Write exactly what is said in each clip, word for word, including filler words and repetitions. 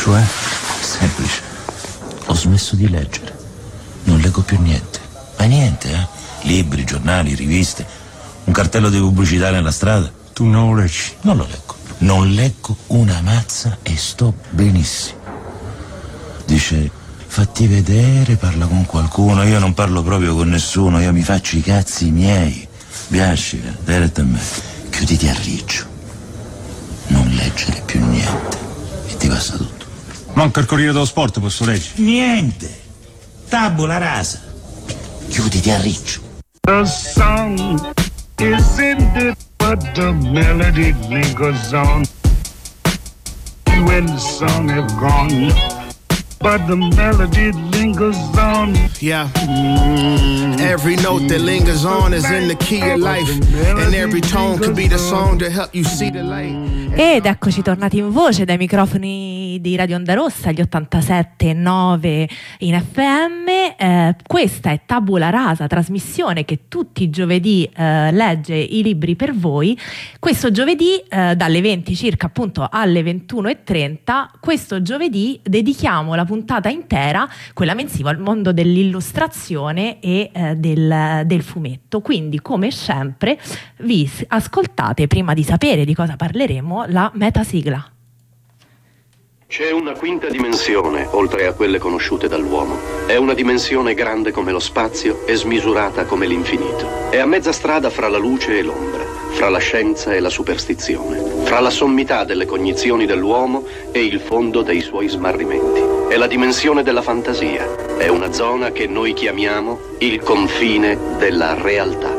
Cioè? Semplice. Ho smesso di leggere. Non leggo più niente. Ma niente, eh? Libri, giornali, riviste. Un cartello di pubblicità nella strada. Tu non lo leggi? Non lo leggo. Non leggo una mazza e sto benissimo. Dice, fatti vedere, parla con qualcuno. Io non parlo proprio con nessuno. Io mi faccio i cazzi miei. Biascica, dai a me. Chiuditi a riccio. Non leggere più niente. E ti passa tutto. Manca il Corriere dello Sport, posso leggere? Niente. Tabula rasa. Chiuditi a riccio. The song is ended, but the melody lingers on. When the song is gone, but the melody lingers on. Yeah. Every note that lingers on is in the key of life, and every tone could be the song to help you see the light. Ed eccoci tornati in voce dai microfoni di Radio Onda Rossa, gli ottantasette e nove in F M. Eh, questa è Tabula Rasa, trasmissione che tutti i giovedì eh, legge i libri per voi. Questo giovedì eh, dalle venti circa appunto alle ventuno e trenta, questo giovedì dedichiamo la puntata intera, quella mensiva, al mondo dell'illustrazione e eh, del, del fumetto. Quindi, come sempre, vi ascoltate, prima di sapere di cosa parleremo, la metasigla. C'è una quinta dimensione, oltre a quelle conosciute dall'uomo. È una dimensione grande come lo spazio e smisurata come l'infinito. È a mezza strada fra la luce e l'ombra, fra la scienza e la superstizione, fra la sommità delle cognizioni dell'uomo e il fondo dei suoi smarrimenti. È la dimensione della fantasia. È una zona che noi chiamiamo il confine della realtà.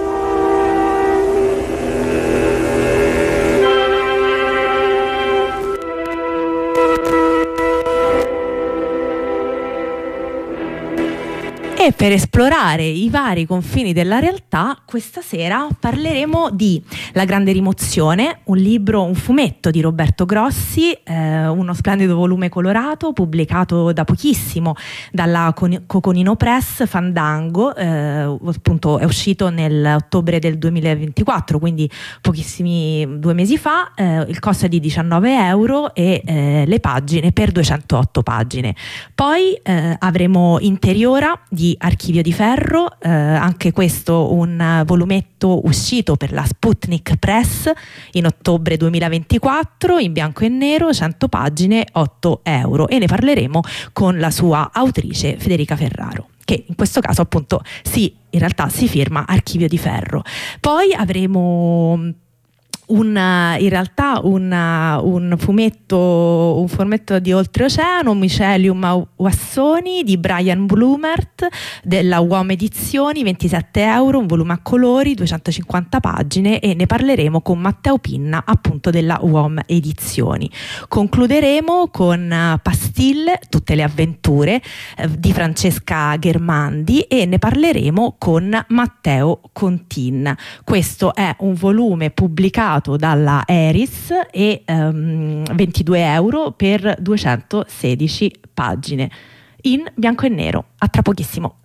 E per esplorare i vari confini della realtà, questa sera parleremo di La grande rimozione, un libro, un fumetto di Roberto Grossi, eh, uno splendido volume colorato pubblicato da pochissimo dalla Coconino Press, Fandango, eh, appunto è uscito nell'ottobre del duemilaventiquattro, quindi pochissimi due mesi fa. Eh, il costo è di diciannove euro e eh, le pagine per duecentootto pagine. Poi eh, avremo Interiora di Archivio di Ferro, eh, anche questo un volumetto uscito per la Sputnik Press in ottobre duemilaventiquattro, in bianco e nero, cento pagine, otto euro, e ne parleremo con la sua autrice Federica Ferraro, che in questo caso appunto sì, in realtà si firma Archivio di Ferro. Poi avremo Un, in realtà un, un fumetto un fumetto di Oltreoceano, Mycelium Wassoni di Brian Blumert della U O M Edizioni, ventisette euro, un volume a colori, duecentocinquanta pagine, e ne parleremo con Matteo Pinna appunto della U O M Edizioni. Concluderemo con Pastille, tutte le avventure eh, di Francesca Ghermandi, e ne parleremo con Matteo Contin. Questo è un volume pubblicato dalla Eris e um, ventidue euro per duecentosedici pagine in bianco e nero. A tra pochissimo.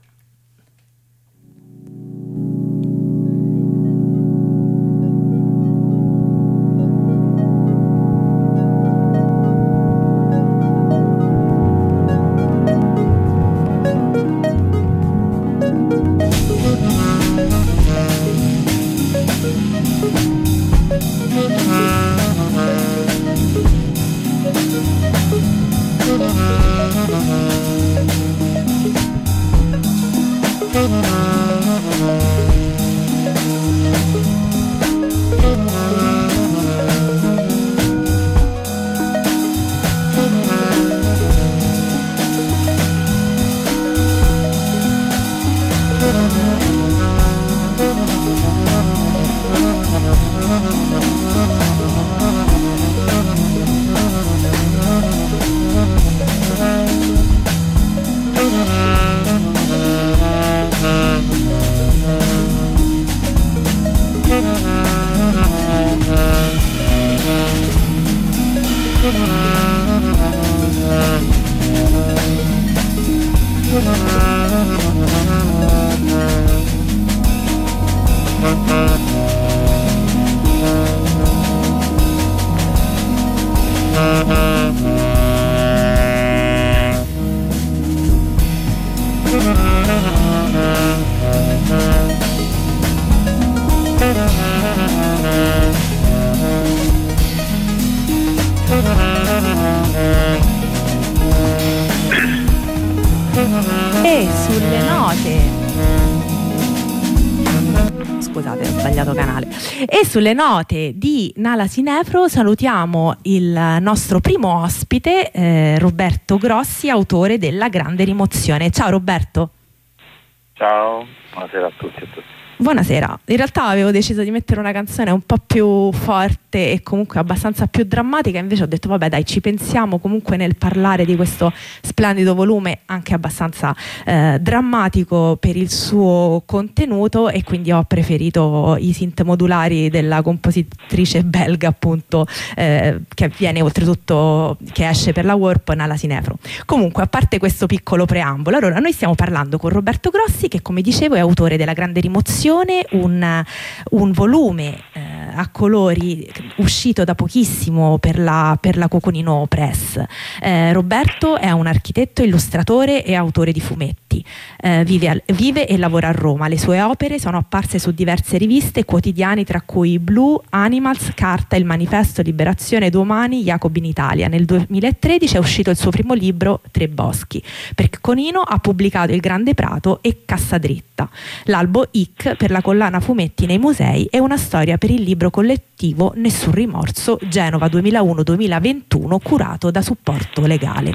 E sulle note Scusate, ho sbagliato canale. E sulle note di Nala Sinefro salutiamo il nostro primo ospite, eh, Roberto Grossi, autore della Grande Rimozione. Ciao Roberto. Ciao, buonasera a tutti e a tutti. Buonasera, in realtà avevo deciso di mettere una canzone un po' più forte e comunque abbastanza più drammatica, invece ho detto vabbè dai, ci pensiamo comunque nel parlare di questo splendido volume anche abbastanza eh, drammatico per il suo contenuto, e quindi ho preferito i synth modulari della compositrice belga, appunto, eh, che viene oltretutto, che esce per la Warp, Nala Sinefro. Comunque, a parte questo piccolo preambolo, allora noi stiamo parlando con Roberto Grossi, che come dicevo è autore della Grande Rimozione, Un, un volume eh, a colori uscito da pochissimo per la, per la Coconino Press. Eh, Roberto è un architetto, illustratore e autore di fumetti. Eh, vive, al, vive e lavora a Roma. Le sue opere sono apparse su diverse riviste e quotidiani, tra cui Blue, Animals, Carta, Il Manifesto, Liberazione, Domani, Jacob in Italia. Nel duemilatredici è uscito il suo primo libro, Tre Boschi. Per Coconino ha pubblicato Il Grande Prato e Cassa Dritta. L'albo I C per la collana Fumetti nei musei e una storia per il libro collettivo Nessun rimorso, Genova duemilauno duemilaventuno, curato da Supporto Legale.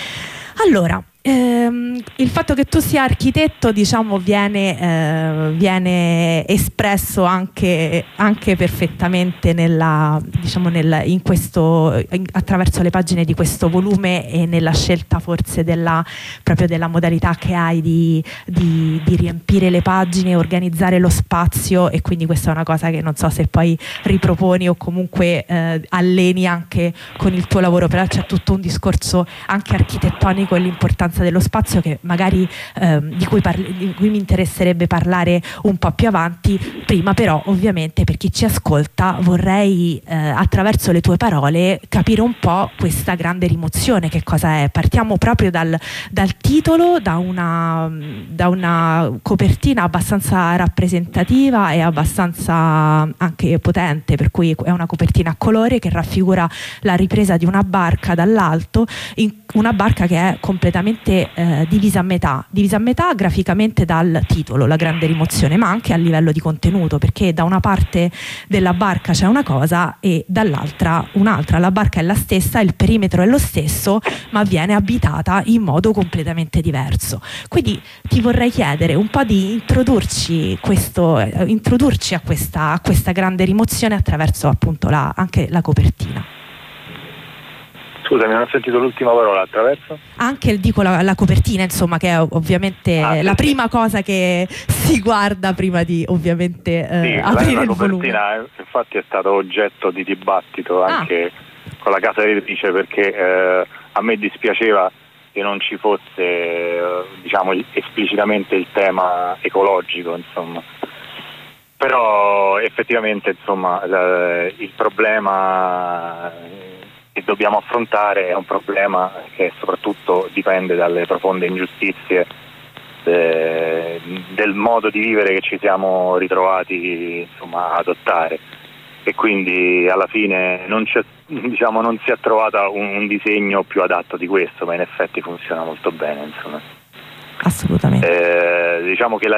Allora, ehm, il fatto che tu sia architetto, diciamo, viene, eh, viene espresso anche, anche perfettamente nella, diciamo, nel, in questo, in, attraverso le pagine di questo volume, e nella scelta forse della, proprio della modalità che hai di, di, di riempire le pagine, organizzare lo spazio, e quindi questa è una cosa che non so se poi riproponi o comunque eh, alleni anche con il tuo lavoro, però c'è tutto un discorso anche architettonico e l'importanza dello spazio che magari ehm, di, cui parli, di cui mi interesserebbe parlare un po' più avanti. Prima però, ovviamente, per chi ci ascolta, vorrei eh, attraverso le tue parole capire un po' questa Grande Rimozione, che cosa è. Partiamo proprio dal, dal titolo, da una, da una copertina abbastanza rappresentativa e abbastanza anche potente, per cui è una copertina a colore che raffigura la ripresa di una barca dall'alto, in una barca che è completamente eh, divisa a metà, divisa a metà graficamente dal titolo, La Grande Rimozione, ma anche a livello di contenuto, perché da una parte della barca c'è una cosa e dall'altra un'altra. La barca è la stessa, il perimetro è lo stesso, ma viene abitata in modo completamente diverso. Quindi ti vorrei chiedere un po' di introdurci, questo, eh, introdurci a questa, a questa Grande Rimozione attraverso appunto la, anche la copertina. Scusami, non ho sentito l'ultima parola, attraverso? Anche dico la, la copertina, insomma, che è ovviamente ah, la sì. prima cosa che si guarda prima di ovviamente eh, sì, aprire la, la il copertina volume. Infatti è stato oggetto di dibattito anche ah. con la casa editrice, perché eh, a me dispiaceva che non ci fosse eh, diciamo esplicitamente il tema ecologico, insomma. Però effettivamente, insomma, la, il problema che dobbiamo affrontare è un problema che soprattutto dipende dalle profonde ingiustizie eh, del modo di vivere che ci siamo ritrovati, insomma, a adottare, e quindi alla fine non, c'è, diciamo, non si è trovato un, un disegno più adatto di questo, ma in effetti funziona molto bene, insomma. Assolutamente. Eh, diciamo che la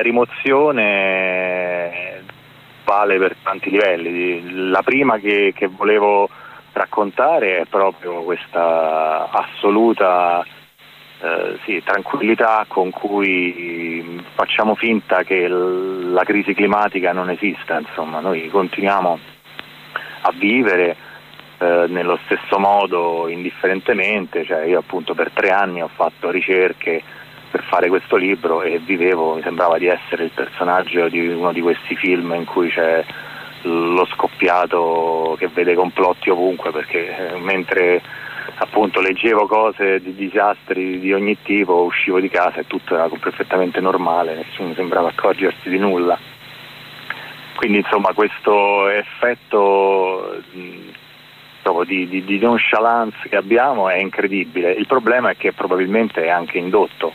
rimozione vale per tanti livelli. La prima che, che volevo raccontare è proprio questa assoluta eh, sì, tranquillità con cui facciamo finta che l- la crisi climatica non esista, insomma. Noi continuiamo a vivere eh, nello stesso modo indifferentemente, cioè io appunto per tre anni ho fatto ricerche per fare questo libro e vivevo, mi sembrava di essere il personaggio di uno di questi film in cui c'è lo scoppiato che vede complotti ovunque, perché eh, mentre appunto leggevo cose di disastri di ogni tipo uscivo di casa e tutto era perfettamente normale, nessuno sembrava accorgersi di nulla. Quindi insomma questo effetto mh, di, di, di nonchalance che abbiamo è incredibile. Il problema è che probabilmente è anche indotto,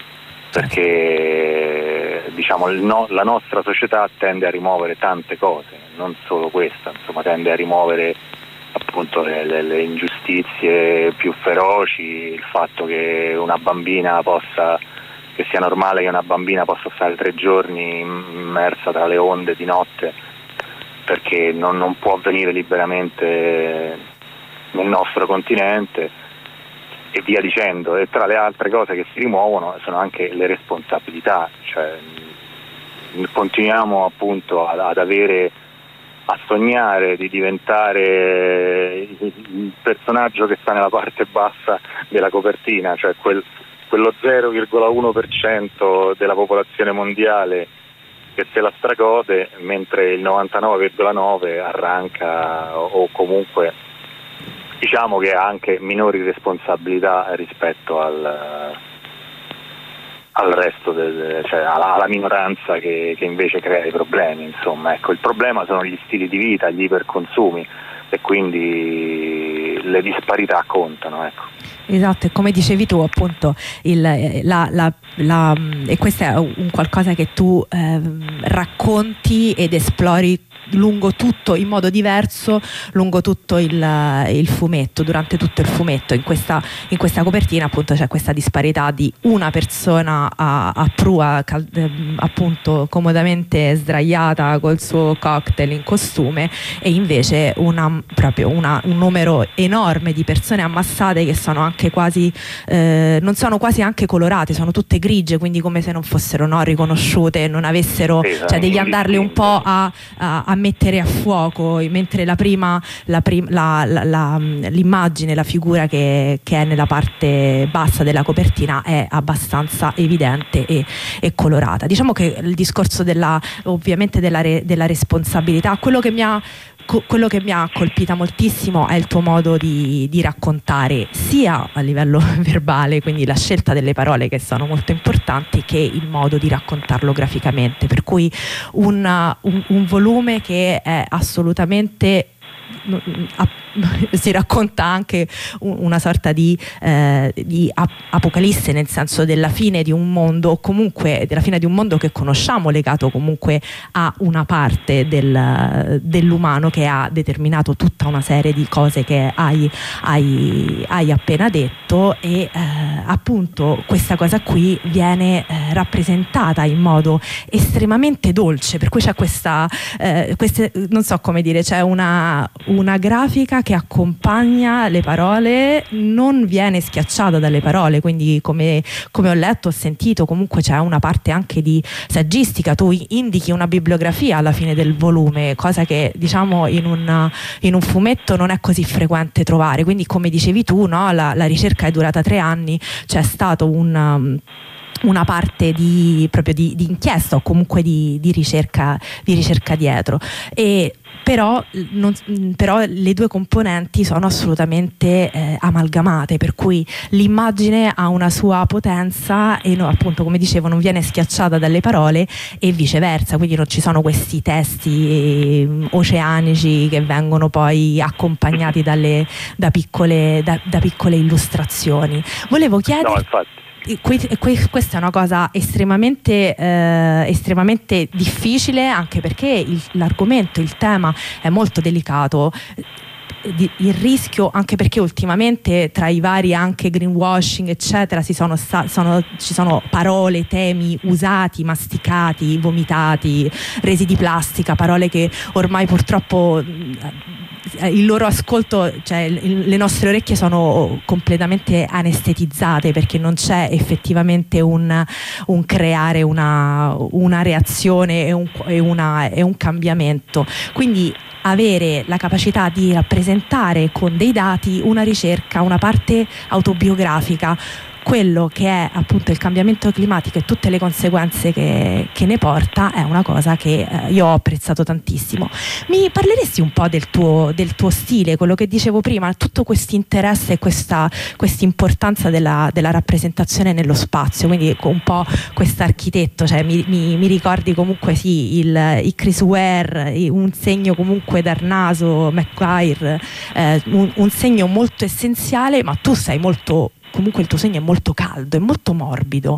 perché diciamo il no, la nostra società tende a rimuovere tante cose, non solo questa, insomma, tende a rimuovere appunto le, le, le ingiustizie più feroci, il fatto che una bambina possa che sia normale che una bambina possa stare tre giorni immersa tra le onde di notte, perché non, non può venire liberamente nel nostro continente, e via dicendo. E tra le altre cose che si rimuovono sono anche le responsabilità, cioè continuiamo appunto ad, ad avere a sognare di diventare il personaggio che sta nella parte bassa della copertina, cioè quel, quello zero virgola uno per cento della popolazione mondiale che se la stragode, mentre il novantanove virgola nove per cento arranca o comunque diciamo che ha anche minori responsabilità rispetto al, al resto, del, cioè alla, alla minoranza che, che invece crea i problemi. Insomma, ecco, il problema sono gli stili di vita, gli iperconsumi, e quindi le disparità contano, ecco. Esatto, e come dicevi tu appunto il, la, la, la, e questo è un qualcosa che tu eh, racconti ed esplori lungo tutto, in modo diverso, lungo tutto il, il fumetto, durante tutto il fumetto. In questa, in questa copertina appunto c'è questa disparità di una persona a, a prua, cal, appunto comodamente sdraiata col suo cocktail in costume, e invece una, proprio una, un numero enorme di persone ammassate che sono anche quasi eh, non sono quasi anche colorate, sono tutte grigie, quindi come se non fossero no, riconosciute, non avessero, cioè devi andarle un po' a, a, a mettere a fuoco, mentre la prima, la prim, la, la, la, l'immagine, la figura che, che è nella parte bassa della copertina è abbastanza evidente e, e colorata. Diciamo che il discorso della, ovviamente della, re, della responsabilità, quello che mi ha quello che mi ha colpita moltissimo è il tuo modo di, di raccontare, sia a livello verbale, quindi la scelta delle parole che sono molto importanti, che il modo di raccontarlo graficamente, per cui un, un, un volume che è assolutamente si racconta anche una sorta di, eh, di apocalisse, nel senso della fine di un mondo, o comunque della fine di un mondo che conosciamo, legato comunque a una parte del, dell'umano che ha determinato tutta una serie di cose che hai, hai, hai appena detto, e eh, appunto questa cosa qui viene eh, rappresentata in modo estremamente dolce, per cui c'è questa eh, queste, non so come dire, c'è una una grafica che accompagna le parole, non viene schiacciata dalle parole, quindi come, come ho letto, ho sentito, comunque c'è una parte anche di saggistica, tu indichi una bibliografia alla fine del volume, cosa che diciamo in un, in un fumetto non è così frequente trovare, quindi come dicevi tu, no, la, la ricerca è durata tre anni, c'è stato un una parte di, proprio di, di inchiesta o comunque di, di, ricerca, di ricerca dietro, e però, non, però le due componenti sono assolutamente eh, amalgamate, per cui l'immagine ha una sua potenza e no, appunto come dicevo non viene schiacciata dalle parole, e viceversa, quindi non ci sono questi testi eh, oceanici che vengono poi accompagnati dalle, da, piccole, da, da piccole illustrazioni. Volevo chiedere... No, infatti. Questa è una cosa estremamente, eh, estremamente difficile, anche perché il, l'argomento, il tema è molto delicato. Il rischio, anche perché ultimamente tra i vari anche greenwashing eccetera si sono, sono, ci sono parole, temi usati, masticati, vomitati, resi di plastica, parole che ormai purtroppo il loro ascolto, cioè il, le nostre orecchie sono completamente anestetizzate, perché non c'è effettivamente un, un creare una, una reazione e un, e, una, e un cambiamento, quindi avere la capacità di rappresentare con dei dati una ricerca, una parte autobiografica, quello che è appunto il cambiamento climatico e tutte le conseguenze che, che ne porta, è una cosa che eh, io ho apprezzato tantissimo. Mi parleresti un po' del tuo, del tuo stile, quello che dicevo prima, tutto questo interesse e questa importanza della, della rappresentazione nello spazio, quindi un po' quest'architetto, cioè mi, mi, mi ricordi comunque sì il, il Chris Ware, un segno comunque dal naso, McGuire, eh, un, un segno molto essenziale, ma tu sei molto, comunque il tuo segno è molto caldo, è molto morbido.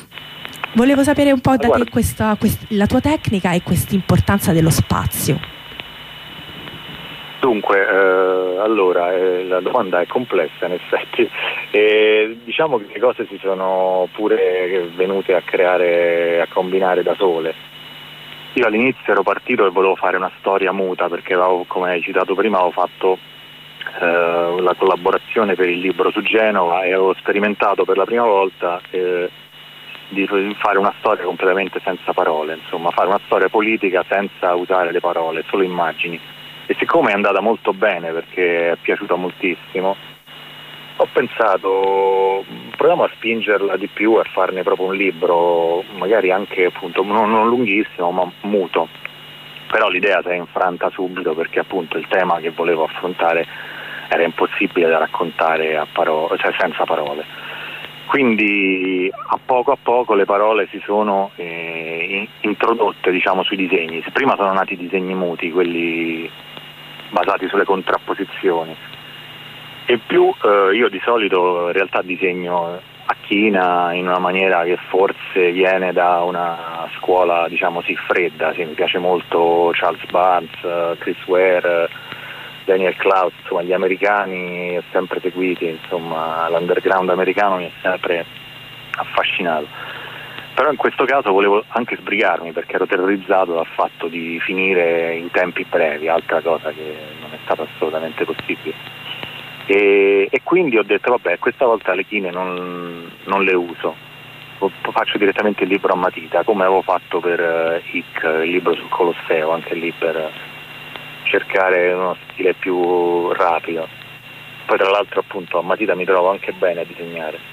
Volevo sapere un po' da te questa, quest, la tua tecnica e questa importanza dello spazio. Dunque, eh, allora, eh, la domanda è complessa in effetti. Eh, diciamo che le cose si sono pure venute a creare, a combinare da sole. Io all'inizio ero partito e volevo fare una storia muta, perché avevo, come hai citato prima, avevo fatto eh, la collaborazione per il libro su Genova e avevo sperimentato per la prima volta eh, di fare una storia completamente senza parole, insomma, fare una storia politica senza usare le parole, solo immagini. E siccome è andata molto bene, perché è piaciuta moltissimo, ho pensato proviamo a spingerla di più e a farne proprio un libro, magari anche appunto non, non lunghissimo ma muto. Però l'idea si è infranta subito, perché appunto il tema che volevo affrontare era impossibile da raccontare a parole, cioè senza parole. Quindi a poco a poco le parole si sono eh, introdotte, diciamo, sui disegni. Prima sono nati i disegni muti, quelli basati sulle contrapposizioni, e più eh, io di solito in realtà disegno a china in una maniera che forse viene da una scuola, diciamo, sì, fredda. Sì, mi piace molto Charles Barnes, Chris Ware, Daniel Klaus, insomma gli americani ho sempre seguiti, insomma l'underground americano mi è sempre affascinato. Però in questo caso volevo anche sbrigarmi, perché ero terrorizzato dal fatto di finire in tempi brevi, altra cosa che non è stata assolutamente possibile. E, e quindi ho detto vabbè, questa volta le chine non, non le uso, faccio direttamente il libro a matita, come avevo fatto per uh, Hick, il libro sul Colosseo, anche lì per cercare uno stile più rapido. Poi tra l'altro appunto a matita mi trovo anche bene a disegnare.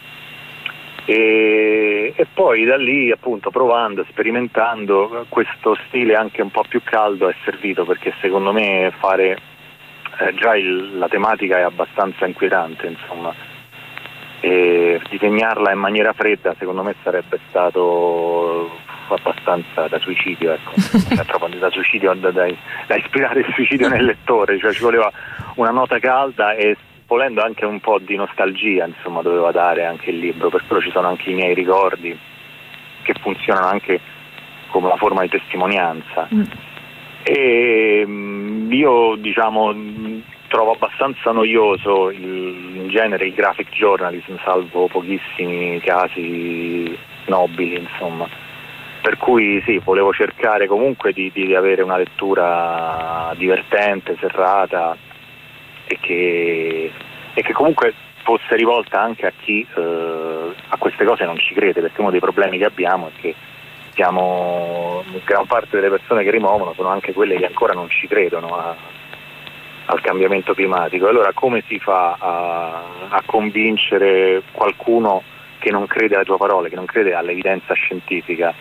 E, e poi da lì appunto provando, sperimentando, questo stile anche un po' più caldo è servito, perché secondo me fare eh, già il, la tematica è abbastanza inquietante, insomma, e disegnarla in maniera fredda secondo me sarebbe stato abbastanza da suicidio, ecco. Cioè, proprio da suicidio, da, da, da ispirare il suicidio nel lettore, cioè ci voleva una nota calda e volendo anche un po' di nostalgia, insomma, doveva dare anche il libro, per quello ci sono anche i miei ricordi che funzionano anche come una forma di testimonianza. Mm. E io, diciamo, trovo abbastanza noioso il, in genere il graphic journalism, salvo pochissimi casi nobili, insomma. Per cui sì, volevo cercare comunque di, di avere una lettura divertente, serrata, e che, e che comunque fosse rivolta anche a chi eh, a queste cose non ci crede, perché uno dei problemi che abbiamo è che siamo, gran parte delle persone che rimuovono sono anche quelle che ancora non ci credono a, al cambiamento climatico. Allora come si fa a, a convincere qualcuno che non crede alle tue parole, che non crede all'evidenza scientifica?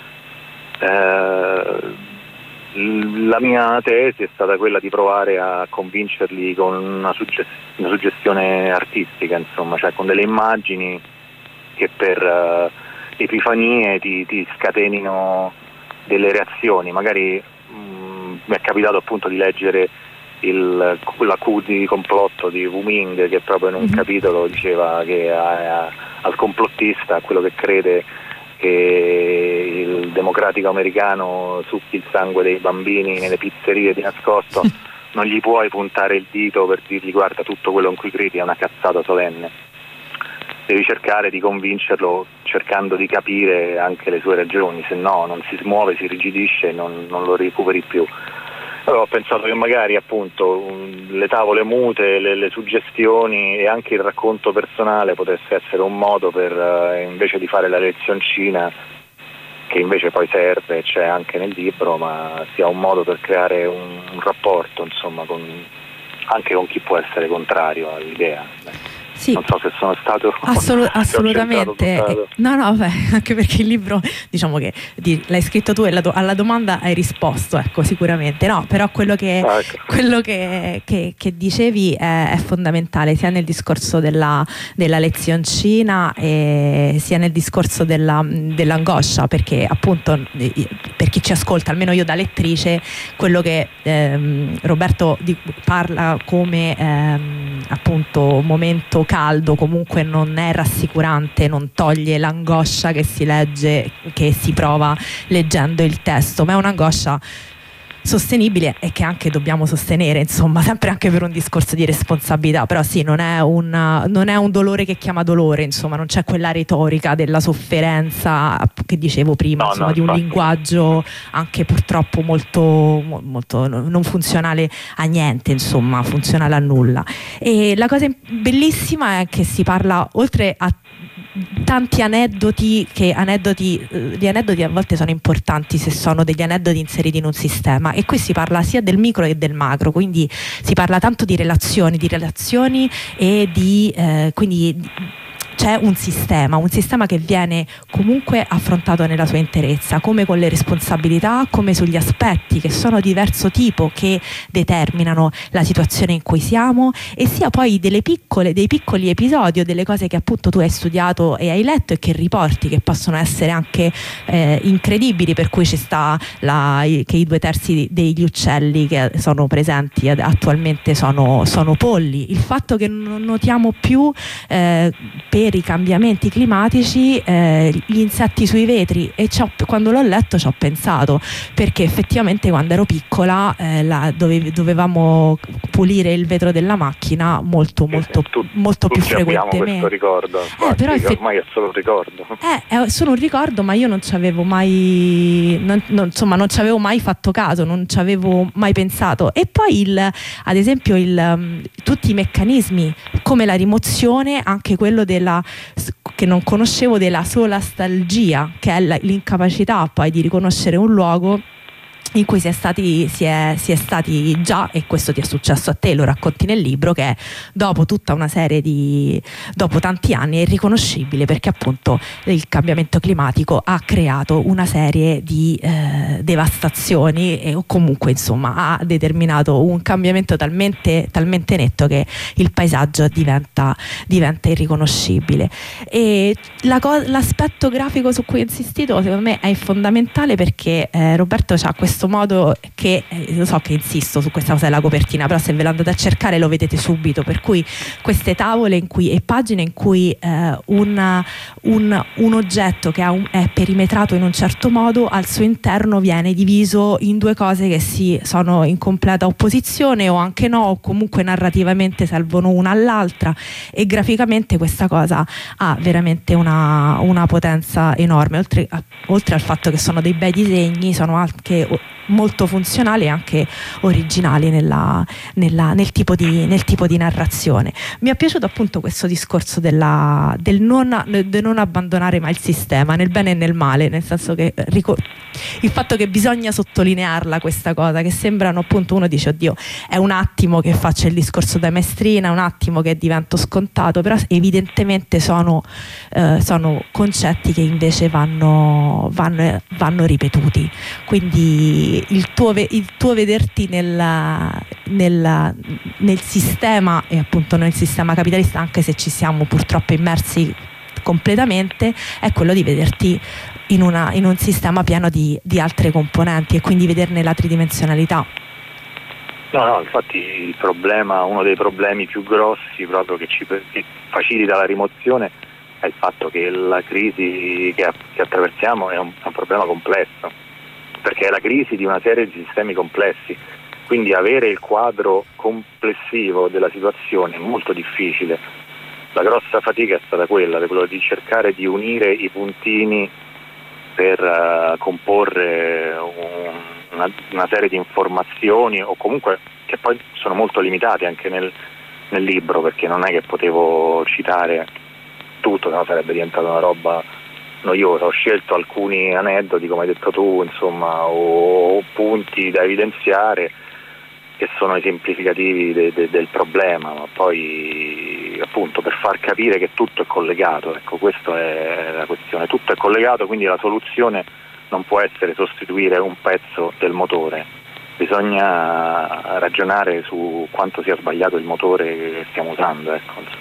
Eh, La mia tesi è stata quella di provare a convincerli con una, suggest- una suggestione artistica, insomma, cioè con delle immagini che per uh, epifanie ti, ti scatenino delle reazioni. Magari mh, mi è capitato appunto di leggere il, la Q di complotto di Wu Ming, che proprio in un mm-hmm. capitolo diceva che a, a, al complottista, a quello che crede che il democratico americano succhi il sangue dei bambini nelle pizzerie di nascosto, non gli puoi puntare il dito per dirgli guarda, tutto quello in cui credi è una cazzata solenne. Devi cercare di convincerlo cercando di capire anche le sue ragioni, se no non si smuove, si irrigidisce e non, non lo recuperi più. Allora ho pensato che magari appunto le tavole mute, le, le suggestioni e anche il racconto personale potesse essere un modo per, eh, invece di fare la lezioncina, che invece poi serve, c'è anche nel libro, ma sia un modo per creare un, un rapporto, insomma, con, anche con chi può essere contrario all'idea. Sì. Non so se sono stato Assolu- assolutamente no no beh, anche perché il libro, diciamo che di, l'hai scritto tu e la do- alla domanda hai risposto, ecco, sicuramente no, però quello che ah, ecco. quello che, che, che dicevi è, è fondamentale, sia nel discorso della, della lezioncina e sia nel discorso della, dell'angoscia, perché appunto per chi ci ascolta, almeno io da lettrice, quello che ehm, Roberto di, parla come ehm, appunto momento caldo comunque non è rassicurante, non toglie l'angoscia che si legge, che si prova leggendo il testo, ma è un'angoscia sostenibile e che anche dobbiamo sostenere, insomma, sempre anche per un discorso di responsabilità. Però sì, non è un, non è un dolore che chiama dolore, insomma, non c'è quella retorica della sofferenza che dicevo prima, no, insomma, no, di un infatti. linguaggio anche purtroppo molto, molto non funzionale a niente, insomma, funzionale a nulla. E la cosa bellissima è che si parla, oltre a tanti aneddoti, che aneddoti gli aneddoti a volte sono importanti se sono degli aneddoti inseriti in un sistema, e qui si parla sia del micro che del macro, quindi si parla tanto di relazioni di relazioni e di eh, quindi c'è un sistema, un sistema che viene comunque affrontato nella sua interezza, come con le responsabilità, come sugli aspetti che sono di diverso tipo, che determinano la situazione in cui siamo, e sia poi delle piccole, dei piccoli episodi o delle cose che appunto tu hai studiato e hai letto e che riporti, che possono essere anche eh, incredibili, per cui ci sta la, che i due terzi degli uccelli che sono presenti attualmente sono, sono polli, il fatto che non notiamo più eh, per i cambiamenti climatici eh, gli insetti sui vetri, e quando l'ho letto ci ho pensato, perché effettivamente quando ero piccola eh, la, dove, dovevamo pulire il vetro della macchina molto molto, tu, molto più frequentemente. Questo ricordo, infatti, eh, però effett- ormai è solo un ricordo. Eh, è solo un ricordo, ma io non ci avevo mai non, non, insomma non ci avevo mai fatto caso, non ci avevo mai pensato. E poi il, ad esempio il, um, tutti i meccanismi come la rimozione, anche quello della che non conoscevo, della solastalgia, che è la, l'incapacità poi di riconoscere un luogo in cui si è stati si è, si è stati già, e questo ti è successo a te, lo racconti nel libro, che è dopo tutta una serie di dopo tanti anni è irriconoscibile, perché appunto il cambiamento climatico ha creato una serie di eh, devastazioni, e, o comunque insomma ha determinato un cambiamento talmente, talmente netto che il paesaggio diventa, diventa irriconoscibile. E la co- l'aspetto grafico su cui ho insistito secondo me è fondamentale, perché eh, Roberto c'ha questo modo che eh, lo so che insisto su questa cosa della copertina, però se ve lo andate a cercare lo vedete subito, per cui queste tavole in cui, e pagine in cui eh, un, un, un oggetto che ha un, è perimetrato in un certo modo, al suo interno viene diviso in due cose che si sono in completa opposizione o anche no, o comunque narrativamente servono una all'altra, e graficamente questa cosa ha veramente una, una potenza enorme, oltre, a, oltre al fatto che sono dei bei disegni, sono anche molto funzionali e anche originali nella, nella, nel, tipo di, nel tipo di narrazione. Mi è piaciuto appunto questo discorso della, del, non, del non abbandonare mai il sistema, nel bene e nel male, nel senso che ricor- il fatto che bisogna sottolinearla questa cosa, che sembrano appunto, uno dice oddio è un attimo che faccio il discorso da maestrina, un attimo che divento scontato, però evidentemente sono, eh, sono concetti che invece vanno, vanno, vanno ripetuti, quindi il tuo, il tuo vederti nella, nella, nel sistema, e appunto nel sistema capitalista, anche se ci siamo purtroppo immersi completamente, è quello di vederti in, una, in un sistema pieno di, di altre componenti, e quindi vederne la tridimensionalità. No, no, infatti il problema, uno dei problemi più grossi proprio che ci che facilita la rimozione è il fatto che la crisi che, che attraversiamo è un, è un problema complesso, perché è la crisi di una serie di sistemi complessi, quindi avere il quadro complessivo della situazione è molto difficile. La grossa fatica è stata quella, quello di cercare di unire i puntini per uh, comporre un, una, una serie di informazioni, o comunque che poi sono molto limitate anche nel, nel libro, perché non è che potevo citare tutto, no, sarebbe diventata una roba noiosa. Ho scelto alcuni aneddoti, come hai detto tu, insomma, o, o punti da evidenziare che sono esemplificativi de, de, del problema, ma poi appunto per far capire che tutto è collegato, ecco, questa è la questione, tutto è collegato, quindi la soluzione non può essere sostituire un pezzo del motore, bisogna ragionare su quanto sia sbagliato il motore che stiamo usando, ecco.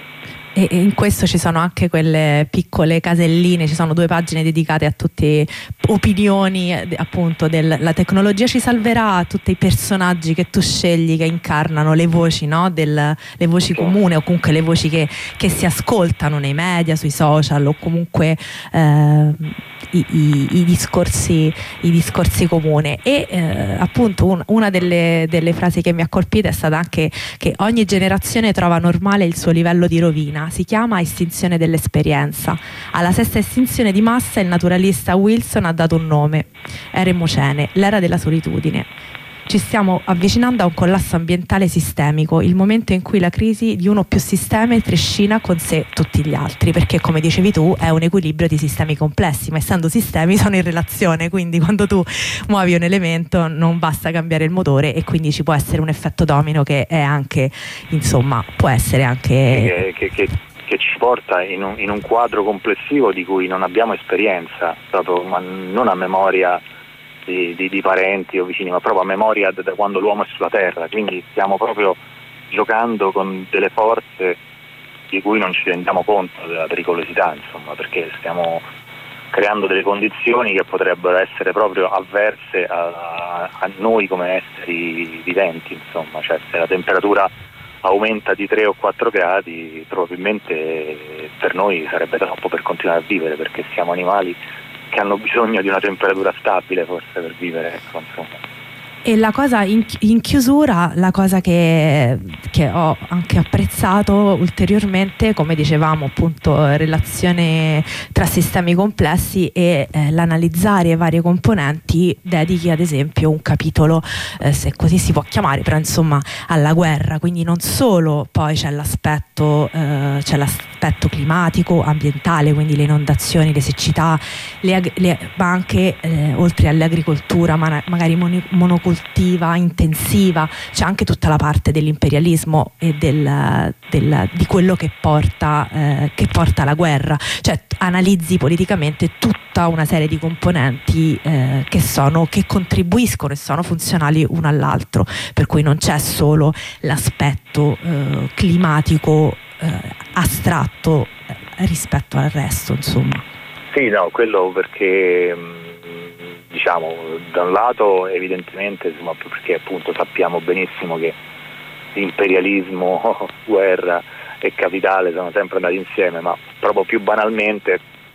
E in questo ci sono anche quelle piccole caselline, ci sono due pagine dedicate a tutte opinioni appunto del la tecnologia ci salverà, tutti i personaggi che tu scegli che incarnano le voci, no? Del, le voci comuni o comunque le voci che, che si ascoltano nei media, sui social o comunque eh, i, i, i discorsi i discorsi comuni. E eh, appunto un, una delle, delle frasi che mi ha colpito è stata anche che ogni generazione trova normale il suo livello di rovina. Si chiama estinzione dell'esperienza. Alla sesta estinzione di massa il naturalista Wilson ha dato un nome: Eremocene, l'era della solitudine. Ci stiamo avvicinando a un collasso ambientale sistemico, il momento in cui la crisi di uno o più sistemi trascina con sé tutti gli altri, perché come dicevi tu è un equilibrio di sistemi complessi, ma essendo sistemi sono in relazione, quindi quando tu muovi un elemento non basta cambiare il motore e quindi ci può essere un effetto domino che è anche, insomma, può essere anche... Che, che, che, che ci porta in un, in un quadro complessivo di cui non abbiamo esperienza, proprio, ma non a memoria Di, di, di parenti o vicini, ma proprio a memoria da, da quando l'uomo è sulla terra, quindi stiamo proprio giocando con delle forze di cui non ci rendiamo conto della pericolosità, insomma, perché stiamo creando delle condizioni che potrebbero essere proprio avverse a, a noi come esseri viventi, insomma, cioè se la temperatura aumenta di tre o quattro gradi probabilmente per noi sarebbe troppo per continuare a vivere, perché siamo animali che hanno bisogno di una temperatura stabile forse per vivere, ecco, insomma. E la cosa in, in chiusura, la cosa che, che ho anche apprezzato ulteriormente, come dicevamo appunto, relazione tra sistemi complessi e eh, l'analizzare i vari componenti, dedichi ad esempio un capitolo, eh, se così si può chiamare, però insomma alla guerra, quindi non solo poi c'è l'aspetto, eh, c'è l'aspetto climatico, ambientale, quindi le inondazioni, le siccità, le, le, ma anche eh, oltre all'agricoltura ma, magari monocultura coltiva, intensiva, c'è anche tutta la parte dell'imperialismo e del, del, di quello che porta, eh, che porta alla guerra, cioè analizzi politicamente tutta una serie di componenti eh, che sono, che contribuiscono e sono funzionali uno all'altro, per cui non c'è solo l'aspetto eh, climatico eh, astratto eh, rispetto al resto, insomma. Sì, no, quello perché diciamo, da un lato evidentemente, insomma, perché appunto sappiamo benissimo che imperialismo, guerra e capitale sono sempre andati insieme, ma proprio più banalmente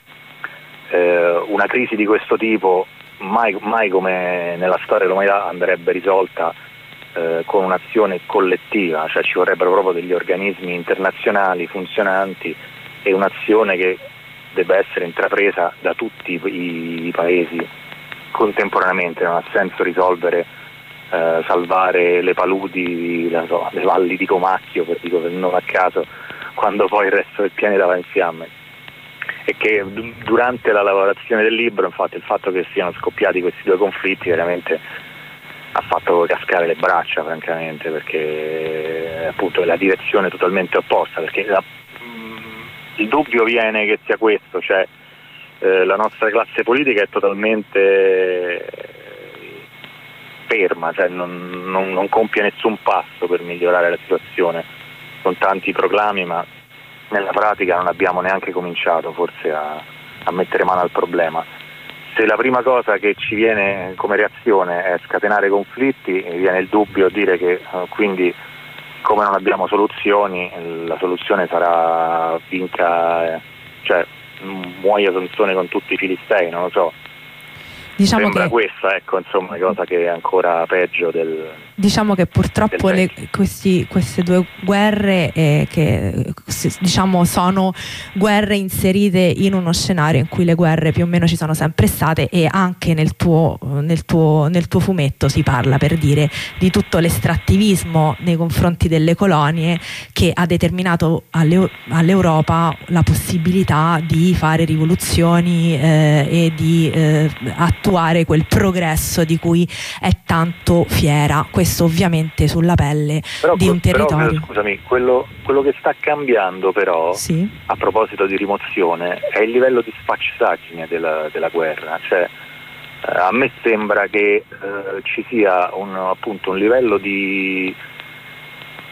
eh, una crisi di questo tipo mai, mai come nella storia dell'umanità andrebbe risolta eh, con un'azione collettiva, cioè ci vorrebbero proprio degli organismi internazionali funzionanti e un'azione che debba essere intrapresa da tutti i, i paesi contemporaneamente. Non ha senso risolvere, eh, salvare le paludi, la, so, le valli di Comacchio, per dico non a caso, quando poi il resto del pianeta va in fiamme. E che d- durante la lavorazione del libro, infatti, il fatto che siano scoppiati questi due conflitti veramente ha fatto cascare le braccia, francamente, perché appunto è la direzione totalmente opposta, perché la, mh, il dubbio viene che sia questo, cioè Eh, la nostra classe politica è totalmente ferma, cioè non, non, non compie nessun passo per migliorare la situazione, con tanti proclami, ma nella pratica non abbiamo neanche cominciato forse a, a mettere mano al problema. Se la prima cosa che ci viene come reazione è scatenare conflitti, viene il dubbio a dire che eh, quindi come non abbiamo soluzioni, la soluzione sarà vinca, eh, cioè muoia Sansone con tutti i filistei, non lo so. Diciamo Sembra che questa, ecco, insomma, cosa che è ancora peggio del... Diciamo che purtroppo le, questi, queste due guerre eh, che diciamo sono guerre inserite in uno scenario in cui le guerre più o meno ci sono sempre state, e anche nel tuo, nel tuo, nel tuo fumetto si parla, per dire, di tutto l'estrattivismo nei confronti delle colonie che ha determinato alle, all'Europa la possibilità di fare rivoluzioni eh, e di eh, attuare quel progresso di cui è tanto fiera. Questo ovviamente sulla pelle però, di un territorio. Però, scusami, quello, quello che sta cambiando però, sì, a proposito di rimozione, è il livello di sfacciataggine della, della guerra. Cioè, eh, a me sembra che eh, ci sia un, appunto un livello di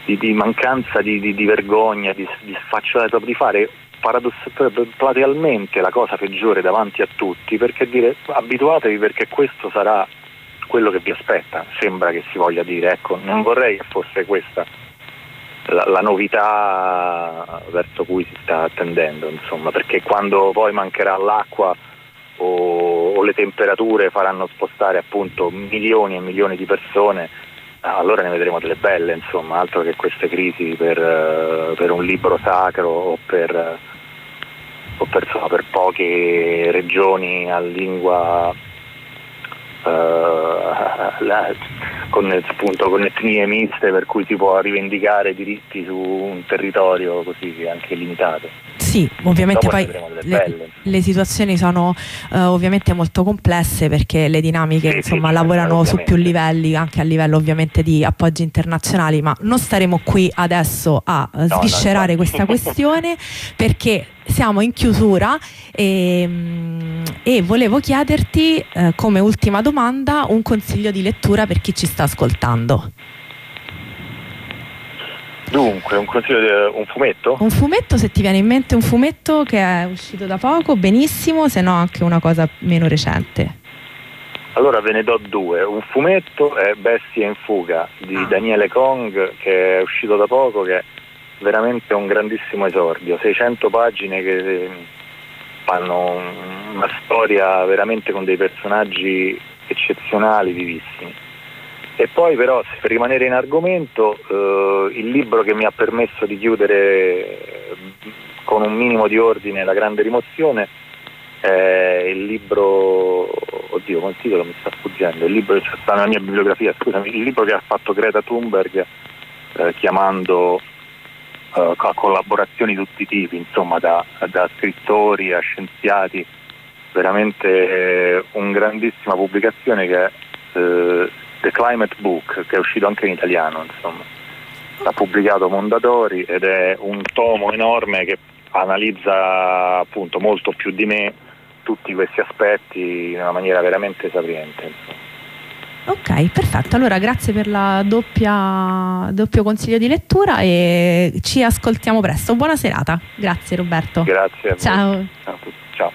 di, di mancanza di, di, di vergogna, di, di sfacciata, di fare platealmente la cosa peggiore davanti a tutti, perché dire abituatevi perché questo sarà quello che vi aspetta, sembra che si voglia dire, ecco, non vorrei che fosse questa la, la novità verso cui si sta tendendo, insomma, perché quando poi mancherà l'acqua o, o le temperature faranno spostare appunto milioni e milioni di persone, allora ne vedremo delle belle, insomma, altro che queste crisi per, per un libro sacro o per, o per, insomma, per poche regioni a lingua uh, la, con, appunto, con etnie miste, per cui si può rivendicare diritti su un territorio così anche limitato. Sì, ovviamente Dopo poi le, le situazioni sono uh, ovviamente molto complesse, perché le dinamiche sì, insomma sì, lavorano ovviamente. su più livelli, anche a livello ovviamente di appoggi internazionali, ma non staremo qui adesso a uh, no, sviscerare no, questa questione perché siamo in chiusura e, e volevo chiederti uh, come ultima domanda un consiglio di lettura per chi ci sta ascoltando. Dunque, un consiglio di un fumetto? Un fumetto, se ti viene in mente un fumetto che è uscito da poco, benissimo, se no anche una cosa meno recente. Allora ve ne do due. Un fumetto è Bestia in fuga di ah. Daniele Kong, che è uscito da poco, che è veramente un grandissimo esordio, seicento pagine che fanno una storia veramente con dei personaggi eccezionali, vivissimi. E poi però, per rimanere in argomento, eh, il libro che mi ha permesso di chiudere con un minimo di ordine La grande rimozione è il libro, oddio come il titolo mi sta sfuggendo, il libro che sta nella mia bibliografia, scusami, il libro che ha fatto Greta Thunberg, eh, chiamando eh, a collaborazioni di tutti i tipi, insomma da, da scrittori a scienziati, veramente eh, una grandissima pubblicazione che è eh, The Climate Book, che è uscito anche in italiano, insomma. L'ha pubblicato Mondadori ed è un tomo enorme che analizza appunto molto più di me tutti questi aspetti in una maniera veramente sapiente, insomma. Ok, perfetto. Allora grazie per la doppia doppio consiglio di lettura e ci ascoltiamo presto. Buona serata. Grazie Roberto. Grazie a voi. Ciao. Ciao a tutti. Ciao.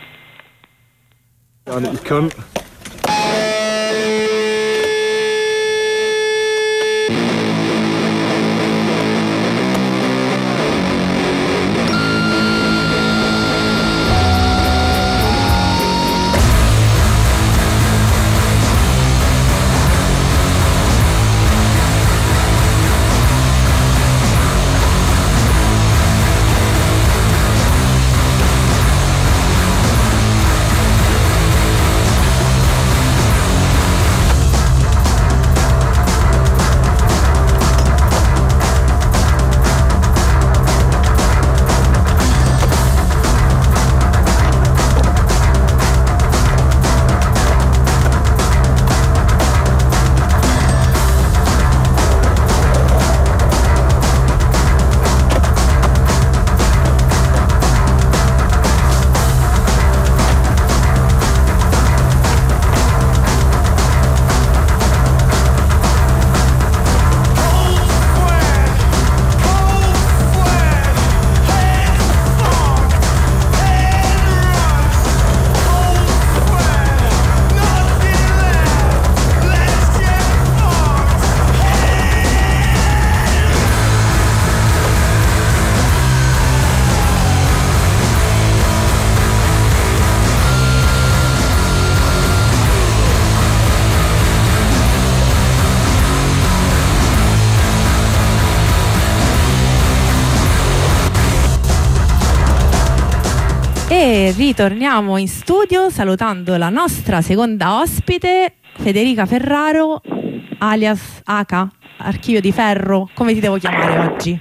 E ritorniamo in studio salutando la nostra seconda ospite, Federica Ferraro, alias Aka, Archivio di Ferro. Come ti devo chiamare oggi?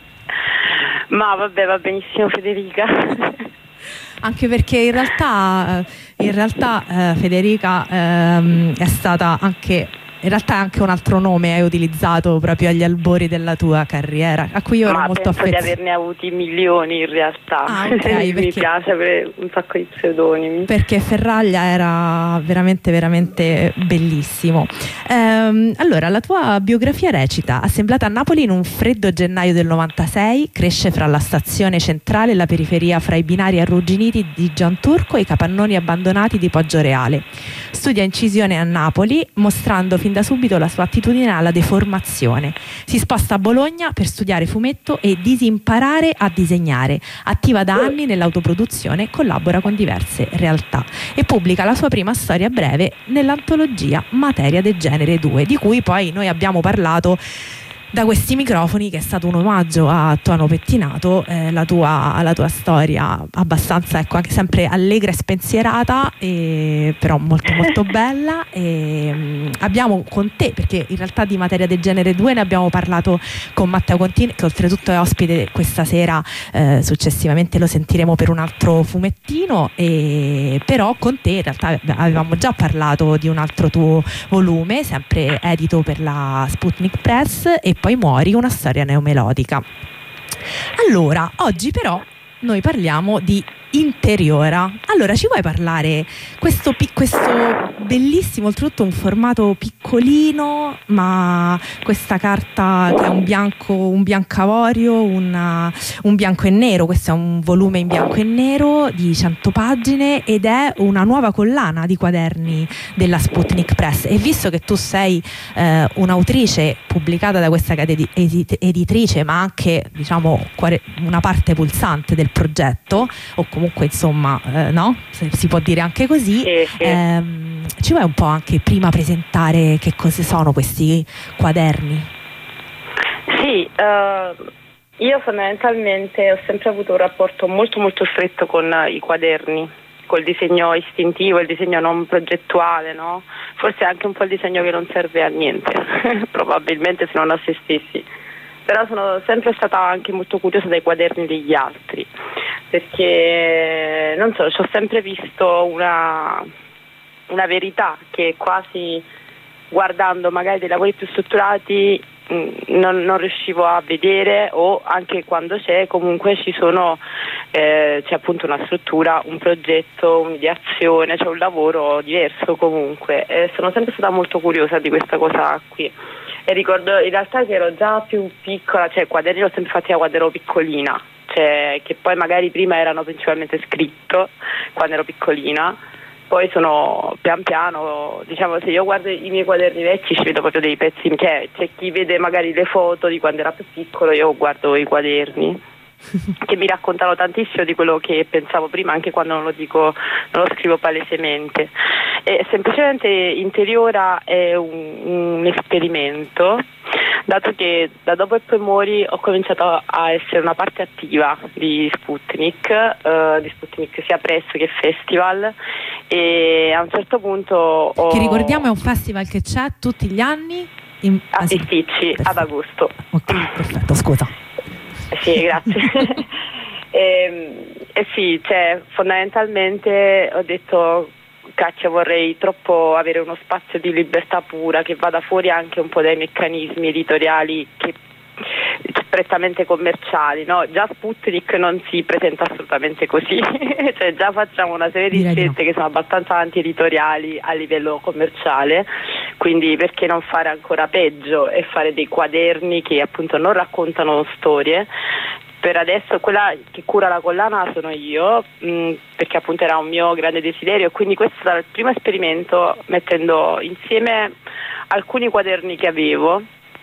Ma vabbè, va benissimo Federica. Anche perché in realtà, in realtà eh, Federica ehm, è stata anche in realtà anche un altro nome hai utilizzato proprio agli albori della tua carriera, a cui io ero Ma molto penso affezionata. di averne avuti milioni in realtà. Ah, okay, mi perché... piace avere un sacco di pseudonimi. Perché Ferraglia era veramente veramente bellissimo. Ehm, allora, la tua biografia recita: assemblata a Napoli in un freddo gennaio del novantasei, cresce fra la stazione centrale e la periferia, fra i binari arrugginiti di Gianturco e i capannoni abbandonati di Poggioreale. Studia incisione a Napoli, mostrando fin da subito la sua attitudine alla deformazione. Si sposta a Bologna per studiare fumetto e disimparare a disegnare. Attiva da anni nell'autoproduzione, collabora con diverse realtà e pubblica la sua prima storia breve nell'antologia Materia del Genere due, di cui poi noi abbiamo parlato da questi microfoni, che è stato un omaggio a Tono Pettinato, eh, la, tua, la tua storia abbastanza, ecco, anche sempre allegra e spensierata, e, però molto molto bella. E, mh, abbiamo con te, perché in realtà di Materia del Genere due ne abbiamo parlato con Matteo Contini, che oltretutto è ospite questa sera, eh, successivamente lo sentiremo per un altro fumettino, e, però con te in realtà avevamo già parlato di un altro tuo volume, sempre edito per la Sputnik Press, e poi Muori, una storia neomelodica. Allora, oggi però noi parliamo di Interiora. Allora, ci vuoi parlare questo, questo bellissimo, oltretutto un formato piccolino, ma questa carta che è un bianco, un biancavorio, una, un bianco e nero. Questo è un volume in bianco e nero di cento pagine ed è una nuova collana di quaderni della Sputnik Press. E visto che tu sei eh, un'autrice pubblicata da questa casa edit- editrice, ma anche, diciamo, una parte pulsante del progetto, o comunque insomma, eh, no? Se si può dire anche così, sì, sì. Ehm, ci vuoi un po' anche prima presentare che cosa sono questi quaderni? Sì, uh, io fondamentalmente ho sempre avuto un rapporto molto molto stretto con uh, i quaderni, col disegno istintivo, il disegno non progettuale, no? Forse anche un po' il disegno che non serve a niente, probabilmente, se non a se stessi. Però sono sempre stata anche molto curiosa dai quaderni degli altri, perché non so, ci ho sempre visto una, una verità che quasi, guardando magari dei lavori più strutturati, mh, non, non riuscivo a vedere, o anche quando c'è, comunque ci sono, eh, c'è appunto una struttura, un progetto, un'ideazione, c'è un lavoro diverso comunque. E sono sempre stata molto curiosa di questa cosa qui. E ricordo in realtà che ero già più piccola, cioè quaderni l'ho sempre fatti da quando ero piccolina, cioè che poi magari prima erano principalmente scritto quando ero piccolina, poi sono pian piano, diciamo, se io guardo i miei quaderni vecchi ci vedo proprio dei pezzi, che c'è chi vede magari le foto di quando era più piccolo, io guardo i quaderni che mi raccontano tantissimo di quello che pensavo prima, anche quando non lo dico, non lo scrivo palesemente. E semplicemente Interiora è un, un esperimento, dato che da Dopo e poi Muori ho cominciato a essere una parte attiva di Sputnik, uh, di Sputnik sia Press che Festival, e a un certo punto ho... Che ricordiamo è un festival che c'è tutti gli anni in... a Pisticci ad agosto. Ok, perfetto, scusa. Sì, grazie. e, e sì, cioè, fondamentalmente ho detto, cacchio, vorrei troppo avere uno spazio di libertà pura che vada fuori anche un po' dai meccanismi editoriali che prettamente commerciali, no? Già Sputnik non si presenta assolutamente così, cioè già facciamo una serie di Direi scelte no. che sono abbastanza anti-editoriali a livello commerciale, quindi perché non fare ancora peggio e fare dei quaderni che appunto non raccontano storie. Per adesso quella che cura la collana sono io, mh, perché appunto era un mio grande desiderio, quindi questo sarà il primo esperimento mettendo insieme alcuni quaderni che avevo.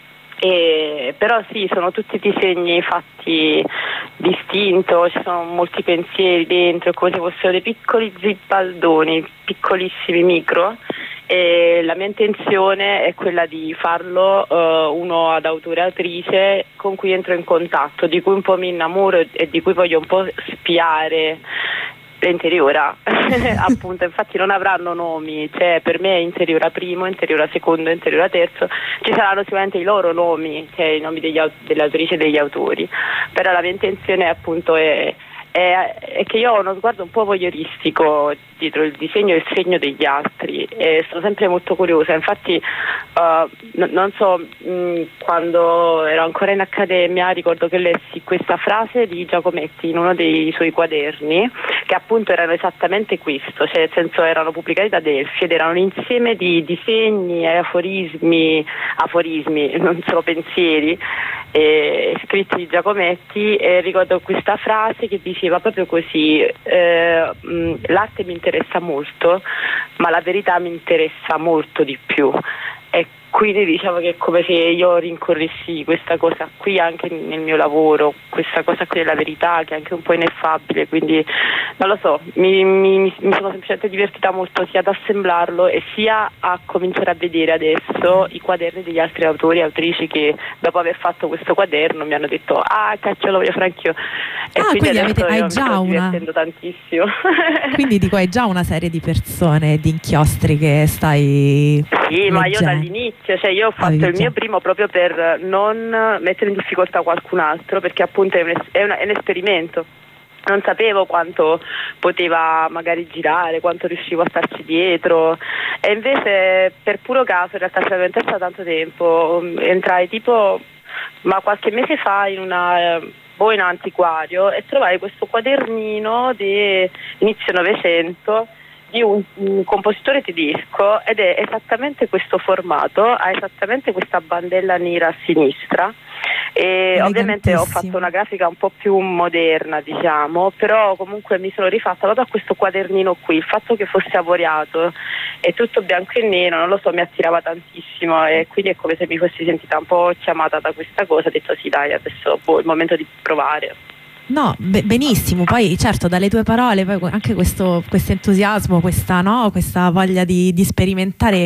E, però sì, sono tutti disegni fatti distinto, ci sono molti pensieri dentro, come se fossero dei piccoli zibbaldoni, piccolissimi, micro, e la mia intenzione è quella di farlo uh, uno ad autore e autrice con cui entro in contatto, di cui un po' mi innamoro e di cui voglio un po' spiare l'Interiora. Appunto, infatti non avranno nomi, cioè per me è Interiora primo, Interiora secondo, Interiora terzo, ci saranno sicuramente i loro nomi, cioè i nomi degli, delle autrici e degli autori, però la mia intenzione appunto è, è, è che io ho uno sguardo un po' voyeuristico dietro il disegno e il segno degli altri e sono sempre molto curiosa. Infatti uh, n- non so, mh, quando ero ancora in accademia ricordo che lessi questa frase di Giacometti in uno dei suoi quaderni, che appunto erano esattamente questo, cioè nel senso erano pubblicati da Delphi ed erano un insieme di disegni e aforismi, aforismi, non solo pensieri, eh, scritti di Giacometti, e ricordo questa frase che diceva proprio così: eh, mh, l'arte mi interessa molto, ma la verità mi interessa molto di più. E quindi diciamo che è come se io rincorressi questa cosa qui anche nel mio lavoro, questa cosa qui della verità che è anche un po' ineffabile, quindi non lo so, mi, mi, mi sono semplicemente divertita molto sia ad assemblarlo e sia a cominciare a vedere adesso i quaderni degli altri autori e autrici che dopo aver fatto questo quaderno mi hanno detto ah cacchio lo voglio fare anch'io, e ah, quindi, quindi adesso avete, io hai mi già sto una... divertendo tantissimo. Quindi dico hai già una serie di persone, di inchiostri che stai sì, leggendo. ma io dall'inizio, cioè io ho fatto Avevi il già. mio primo proprio per non mettere in difficoltà qualcun altro, perché appunto è un, es- è una- è un esperimento. Non sapevo quanto poteva magari girare, quanto riuscivo a starci dietro, e invece per puro caso, in realtà ci avevo interessato tanto tempo, entrai tipo ma qualche mese fa in una boh, in un antiquario e trovai questo quadernino di inizio Novecento di un, un compositore tedesco, ed è esattamente questo formato, ha esattamente questa bandella nera a sinistra, e ovviamente ho fatto una grafica un po' più moderna, diciamo, però comunque mi sono rifatta proprio a questo quadernino qui. Il fatto che fosse avoriato e tutto bianco e nero, non lo so, mi attirava tantissimo, e quindi è come se mi fossi sentita un po' chiamata da questa cosa. Ho detto sì dai, adesso boh, è il momento di provare. No, be- benissimo, poi certo dalle tue parole poi anche questo entusiasmo, questa, no, questa voglia di, di sperimentare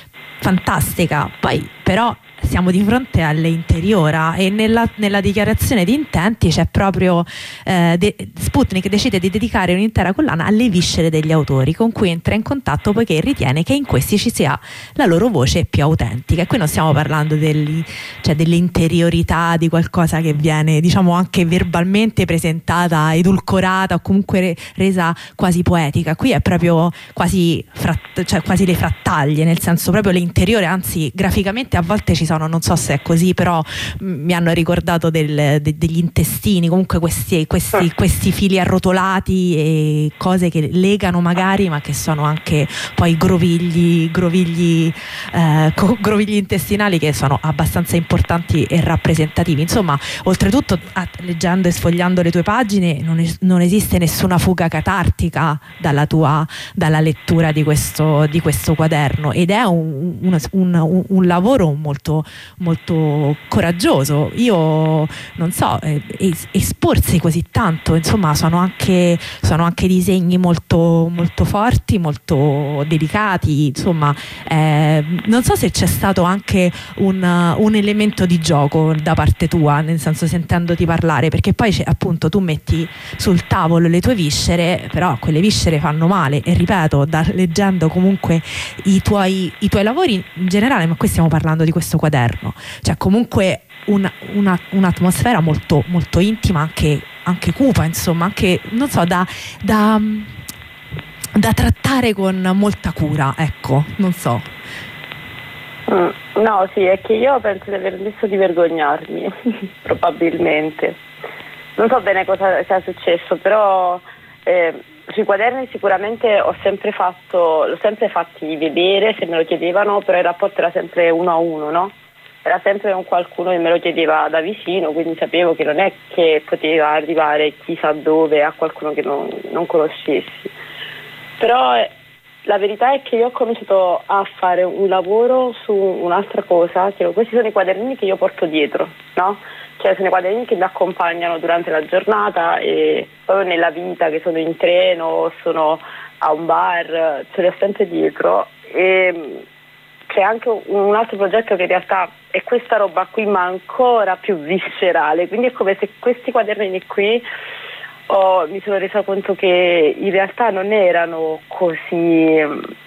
fantastica, poi però siamo di fronte alle interiora e nella, nella dichiarazione di intenti c'è proprio eh, de, Sputnik decide di dedicare un'intera collana alle viscere degli autori con cui entra in contatto poiché ritiene che in questi ci sia la loro voce più autentica. E qui non stiamo parlando degli, cioè dell'interiorità di qualcosa che viene diciamo anche verbalmente presentata, edulcorata o comunque re, resa quasi poetica. Qui è proprio quasi, fratt- cioè quasi le frattaglie, nel senso proprio l'interiore, anzi graficamente a volte ci sono, non so se è così, però mh, mi hanno ricordato del, de, degli intestini, comunque questi, questi, questi fili arrotolati e cose che legano magari, ma che sono anche poi grovigli, grovigli, eh, co- grovigli intestinali che sono abbastanza importanti e rappresentativi. Insomma, oltretutto ah, leggendo e sfogliando le tue pagine non, es- non esiste nessuna fuga catartica dalla tua dalla lettura di questo, di questo quaderno, ed è un, un, un, un lavoro molto molto coraggioso. Io non so, eh, es- esporsi così tanto, insomma sono anche, sono anche disegni molto, molto forti, molto delicati, insomma eh, non so se c'è stato anche un, un elemento di gioco da parte tua, nel senso sentendoti parlare, perché poi c'è, appunto tu metti sul tavolo le tue viscere, però quelle viscere fanno male, e ripeto, da, leggendo comunque i tuoi, i tuoi lavori in generale, ma qui stiamo parlando di questo quaderno, cioè comunque una, una, un'atmosfera molto, molto intima, anche, anche cupa, insomma, anche non so, da, da, da trattare con molta cura, ecco, non so. Mm, no, sì, è che io penso di aver smesso di vergognarmi, probabilmente. Non so bene cosa sia successo, però eh, sui quaderni sicuramente ho sempre fatto, l'ho sempre fatti vedere se me lo chiedevano, però il rapporto era sempre uno a uno, no? Era sempre un qualcuno che me lo chiedeva da vicino, quindi sapevo che non è che poteva arrivare chissà dove a qualcuno che non, non conoscessi. Però eh, la verità è che io ho cominciato a fare un lavoro su un'altra cosa, che questi sono i quadernini che io porto dietro, no? Cioè sono i quadernini che mi accompagnano durante la giornata e proprio nella vita, che sono in treno, sono a un bar, ce li ho sempre dietro. E c'è anche un altro progetto che in realtà è questa roba qui, ma ancora più viscerale, quindi è come se questi quadernini qui oh, mi sono resa conto che in realtà non erano così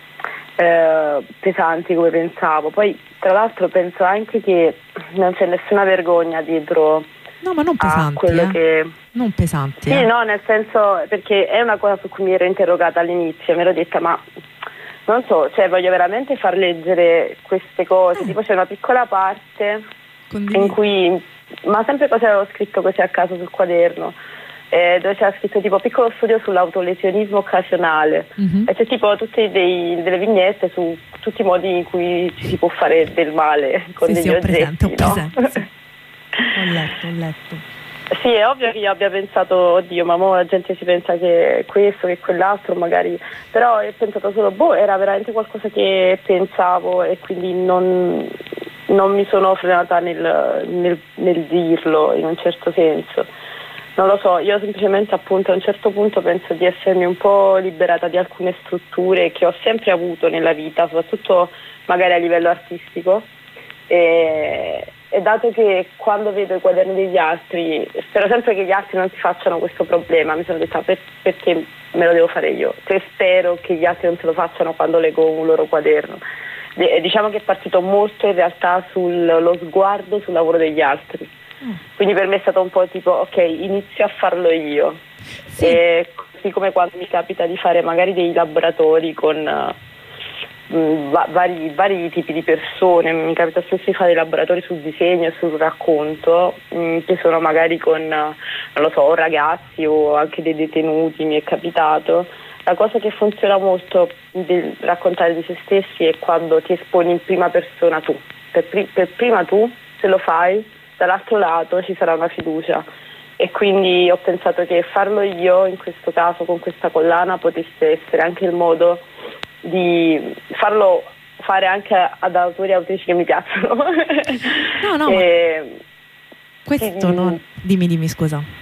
eh, pesanti come pensavo. Poi tra l'altro penso anche che non c'è nessuna vergogna dietro No, ma non a pesanti, quello eh. che... Non pesanti. Sì, eh. no, nel senso, perché è una cosa su cui mi ero interrogata all'inizio, mi ero detta, ma non so, cioè voglio veramente far leggere queste cose, eh. tipo c'è una piccola parte Condivido. in cui, ma sempre cose avevo scritto così a caso sul quaderno, eh, dove c'era scritto tipo piccolo studio sull'autolesionismo occasionale, mm-hmm. e c'è tipo tutte dei, delle vignette su tutti i modi in cui ci si può fare del male con sì, degli sì, ho oggetti, presente, ho no? presente, sì. Ho letto, ho letto. Sì, è ovvio che io abbia pensato, oddio, ma mo la gente si pensa che questo, che quell'altro magari, però ho pensato solo, boh, era veramente qualcosa che pensavo e quindi non, non mi sono frenata nel, nel, nel dirlo in un certo senso. Non lo so, io semplicemente appunto a un certo punto penso di essermi un po' liberata di alcune strutture che ho sempre avuto nella vita, soprattutto magari a livello artistico. E, e dato che quando vedo i quaderni degli altri spero sempre che gli altri non si facciano questo problema, mi sono detta per, perché me lo devo fare io, cioè spero che gli altri non se lo facciano quando leggo un loro quaderno. E, diciamo che è partito molto in realtà sullo sguardo sul lavoro degli altri, mm. quindi per me è stato un po' tipo ok, inizio a farlo io, sì. E così come quando mi capita di fare magari dei laboratori con Va- vari, vari tipi di persone, mi capita spesso di fare laboratori sul disegno e sul racconto, mh, che sono magari con, non lo so, ragazzi o anche dei detenuti, mi è capitato. La cosa che funziona molto del raccontare di se stessi è quando ti esponi in prima persona tu, per, pri- per prima tu, se lo fai, dall'altro lato ci sarà una fiducia. E quindi ho pensato che farlo io, in questo caso con questa collana, potesse essere anche il modo di farlo fare anche ad autori e autrici che mi piacciono. No, no, e, questo sì, non... Dimmi, dimmi, scusa.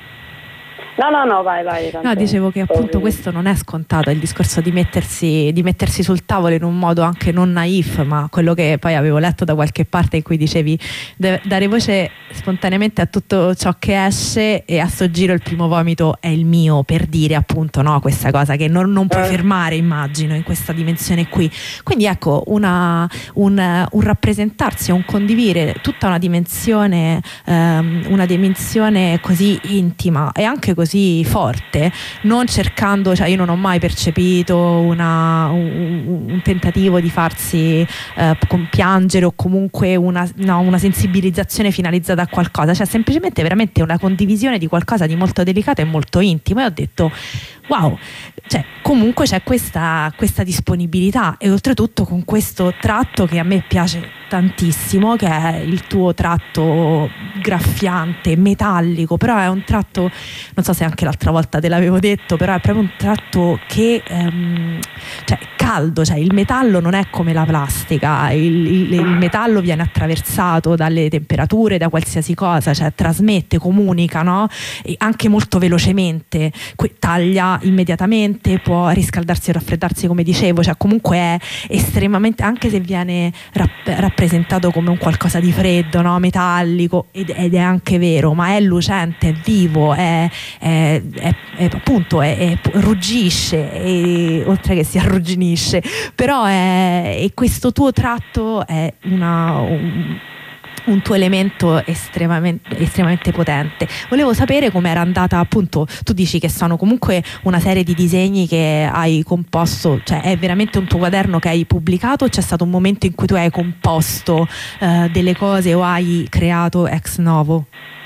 No, no, no, vai, vai. No, dicevo che appunto questo non è scontato, il discorso di mettersi, di mettersi sul tavolo in un modo anche non naif, ma quello che poi avevo letto da qualche parte in cui dicevi de- dare voce spontaneamente a tutto ciò che esce, e a sto giro il primo vomito è il mio, per dire appunto, no, questa cosa che non, non puoi eh. fermare, immagino, in questa dimensione qui. Quindi ecco, una, un, un rappresentarsi, un condividere tutta una dimensione, ehm, una dimensione così intima e anche così così forte, non cercando, cioè io non ho mai percepito una, un, un tentativo di farsi eh, compiangere o comunque una, no, una sensibilizzazione finalizzata a qualcosa, cioè semplicemente veramente una condivisione di qualcosa di molto delicato e molto intimo, e ho detto wow, cioè comunque c'è questa, questa disponibilità, e oltretutto con questo tratto che a me piace tantissimo, che è il tuo tratto graffiante, metallico, però è un tratto, non so se anche l'altra volta te l'avevo detto, però è proprio un tratto che ehm, cioè caldo, cioè il metallo non è come la plastica, il, il, il metallo viene attraversato dalle temperature, da qualsiasi cosa, cioè trasmette, comunica, no? E anche molto velocemente, taglia immediatamente, può riscaldarsi o raffreddarsi, come dicevo, cioè comunque è estremamente, anche se viene rapp- rappresentato come un qualcosa di freddo, no? Metallico, ed, ed è anche vero, ma è lucente, è vivo, è, è, è, è appunto è, è, ruggisce, e, oltre che si arrugginisce, però è, e questo tuo tratto è una un, un tuo elemento estremamente, estremamente potente. Volevo sapere com'era andata, appunto, tu dici che sono comunque una serie di disegni che hai composto, cioè è veramente un tuo quaderno che hai pubblicato, o c'è stato un momento in cui tu hai composto eh, delle cose o hai creato ex novo?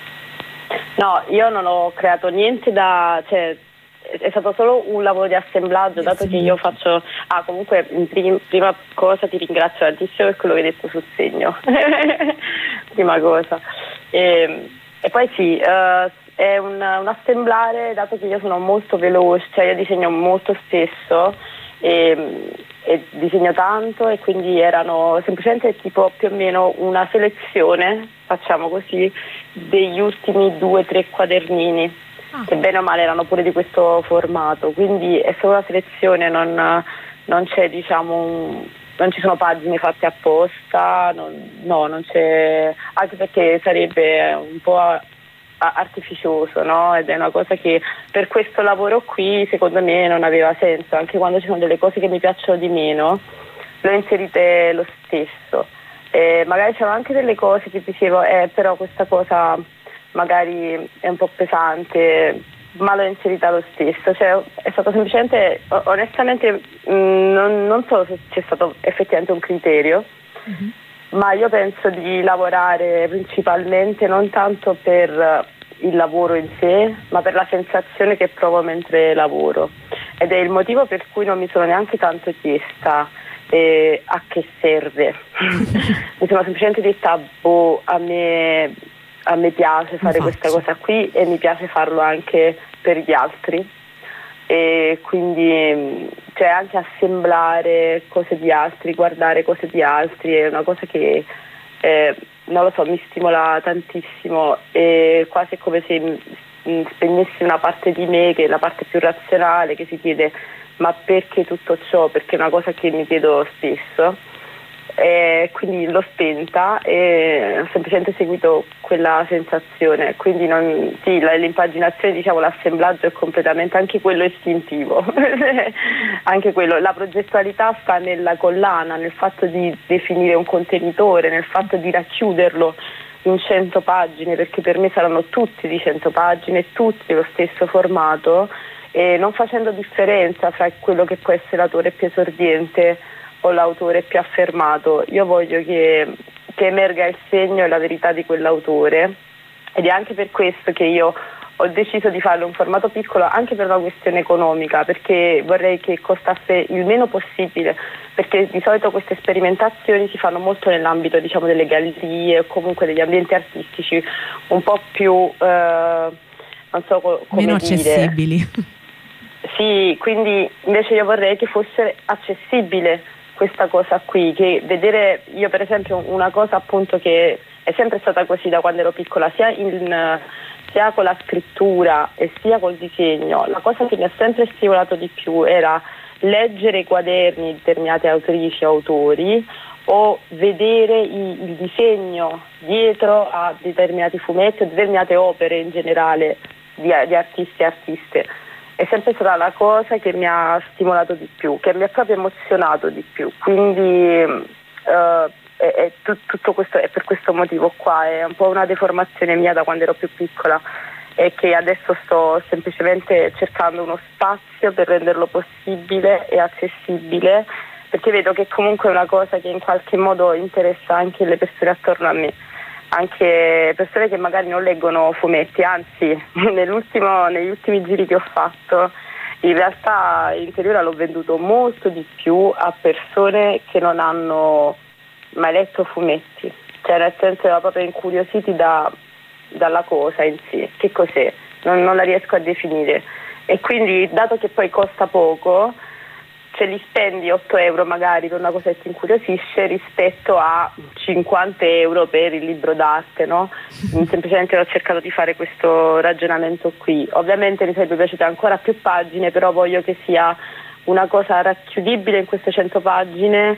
No, io non ho creato niente da... Cioè, è stato solo un lavoro di assemblaggio, dato che io faccio... Ah, comunque, in prim- prima cosa ti ringrazio tantissimo per quello che hai detto sul segno. Prima cosa. E, e poi sì, uh, è un, un assemblare, dato che io sono molto veloce, cioè io disegno molto spesso e, e disegno tanto, e quindi erano semplicemente tipo più o meno una selezione, facciamo così, degli ultimi due o tre quadernini. Ah. Che bene o male erano pure di questo formato, quindi è solo una selezione, non, non c'è, diciamo, un, non ci sono pagine fatte apposta, non, no, non c'è, anche perché sarebbe un po' a, a, artificioso, no? Ed è una cosa che per questo lavoro qui secondo me non aveva senso, anche quando ci sono delle cose che mi piacciono di meno, le ho inserite lo stesso. E magari c'erano anche delle cose che dicevo, eh, però questa cosa magari è un po' pesante, ma l'ho inserita lo stesso, cioè è stato semplicemente, onestamente mh, non, non so se c'è stato effettivamente un criterio, mm-hmm. ma io penso di lavorare principalmente non tanto per il lavoro in sé, ma per la sensazione che provo mentre lavoro, ed è il motivo per cui non mi sono neanche tanto chiesta eh, a che serve. Mi sono semplicemente detta, boh, a me, a me piace fare questa cosa qui e mi piace farlo anche per gli altri, e quindi cioè anche assemblare cose di altri, guardare cose di altri è una cosa che eh, non lo so, mi stimola tantissimo, e quasi è come se mh, spegnessi una parte di me, che è la parte più razionale, che si chiede ma perché tutto ciò, perché è una cosa che mi chiedo spesso, e quindi l'ho spenta e ho semplicemente seguito quella sensazione, quindi non, sì, la, l'impaginazione, diciamo, l'assemblaggio è completamente anche quello istintivo. Anche quello, la progettualità sta nella collana, nel fatto di definire un contenitore, nel fatto di racchiuderlo in cento pagine, perché per me saranno tutti di cento pagine, tutti lo stesso formato, e non facendo differenza fra quello che può essere l'autore più esordiente o l'autore più affermato. Io voglio che, che emerga il segno e la verità di quell'autore, ed è anche per questo che io ho deciso di farlo in formato piccolo, anche per una questione economica, perché vorrei che costasse il meno possibile, perché di solito queste sperimentazioni si fanno molto nell'ambito, diciamo, delle gallerie o comunque degli ambienti artistici un po' più eh, non so co- come meno dire, accessibili. Sì, quindi invece io vorrei che fosse accessibile questa cosa qui, che vedere, io per esempio una cosa appunto che è sempre stata così da quando ero piccola, sia, in, sia con la scrittura e sia col disegno, la cosa che mi ha sempre stimolato di più era leggere i quaderni di determinate autrici o autori, o vedere i, il disegno dietro a determinati fumetti o determinate opere in generale di, di artisti e artiste. È sempre stata la cosa che mi ha stimolato di più, che mi ha proprio emozionato di più, quindi uh, è, è tu, tutto questo è per questo motivo qua, è un po' una deformazione mia da quando ero più piccola, e che adesso sto semplicemente cercando uno spazio per renderlo possibile e accessibile, perché vedo che comunque è una cosa che in qualche modo interessa anche le persone attorno a me, anche persone che magari non leggono fumetti, anzi nell'ultimo, negli ultimi giri che ho fatto in realtà Interiora l'ho venduto molto di più a persone che non hanno mai letto fumetti, cioè nel senso erano proprio incuriositi da, dalla cosa in sé, che cos'è, non, non la riesco a definire, e quindi dato che poi costa poco, se li spendi otto euro magari per una cosa che ti incuriosisce rispetto a cinquanta euro per il libro d'arte, no? Semplicemente ho cercato di fare questo ragionamento qui. Ovviamente mi sarebbe piaciute ancora più pagine, però voglio che sia una cosa racchiudibile in queste cento pagine,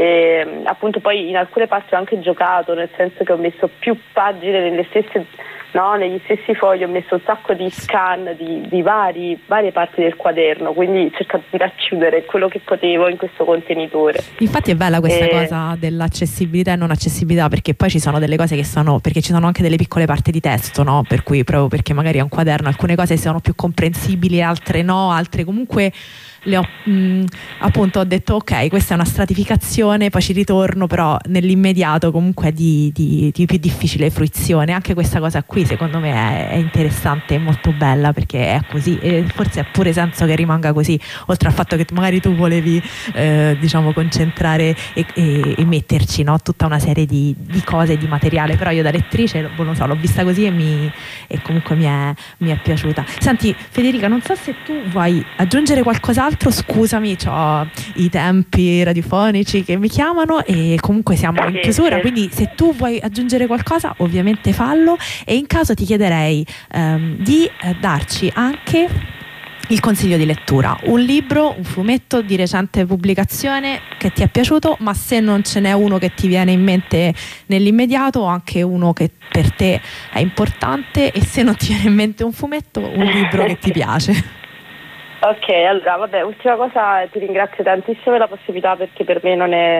e appunto poi in alcune parti ho anche giocato, nel senso che ho messo più pagine nelle stesse, no, negli stessi fogli, ho messo un sacco di scan di, di vari, varie parti del quaderno, quindi ho cercato di racchiudere quello che potevo in questo contenitore. Infatti è bella questa e... cosa dell'accessibilità e non accessibilità, perché poi ci sono delle cose che sono, perché ci sono anche delle piccole parti di testo, no? Per cui proprio perché magari è un quaderno, alcune cose sono più comprensibili, altre no, altre comunque le ho mh, appunto ho detto ok, questa è una stratificazione, poi ci ritorno, però nell'immediato comunque è di, di, di più difficile fruizione. Anche questa cosa qui secondo me è, è interessante e molto bella, perché è così, e forse ha pure senso che rimanga così, oltre al fatto che magari tu volevi eh, diciamo concentrare e, e, e metterci, no, tutta una serie di, di cose, di materiale, però io da lettrice non so, l'ho vista così e, mi, e comunque mi è, mi è piaciuta. Senti Federica, non so se tu vuoi aggiungere qualcos'altro. Scusami, ho i tempi radiofonici che mi chiamano e comunque siamo in chiusura, quindi se tu vuoi aggiungere qualcosa ovviamente fallo, e in caso ti chiederei ehm, di eh, darci anche il consiglio di lettura, un libro, un fumetto di recente pubblicazione che ti è piaciuto, ma se non ce n'è uno che ti viene in mente nell'immediato, anche uno che per te è importante, e se non ti viene in mente un fumetto, un libro che ti piace. Ok, allora vabbè, ultima cosa, ti ringrazio tantissimo per la possibilità, perché per me non è,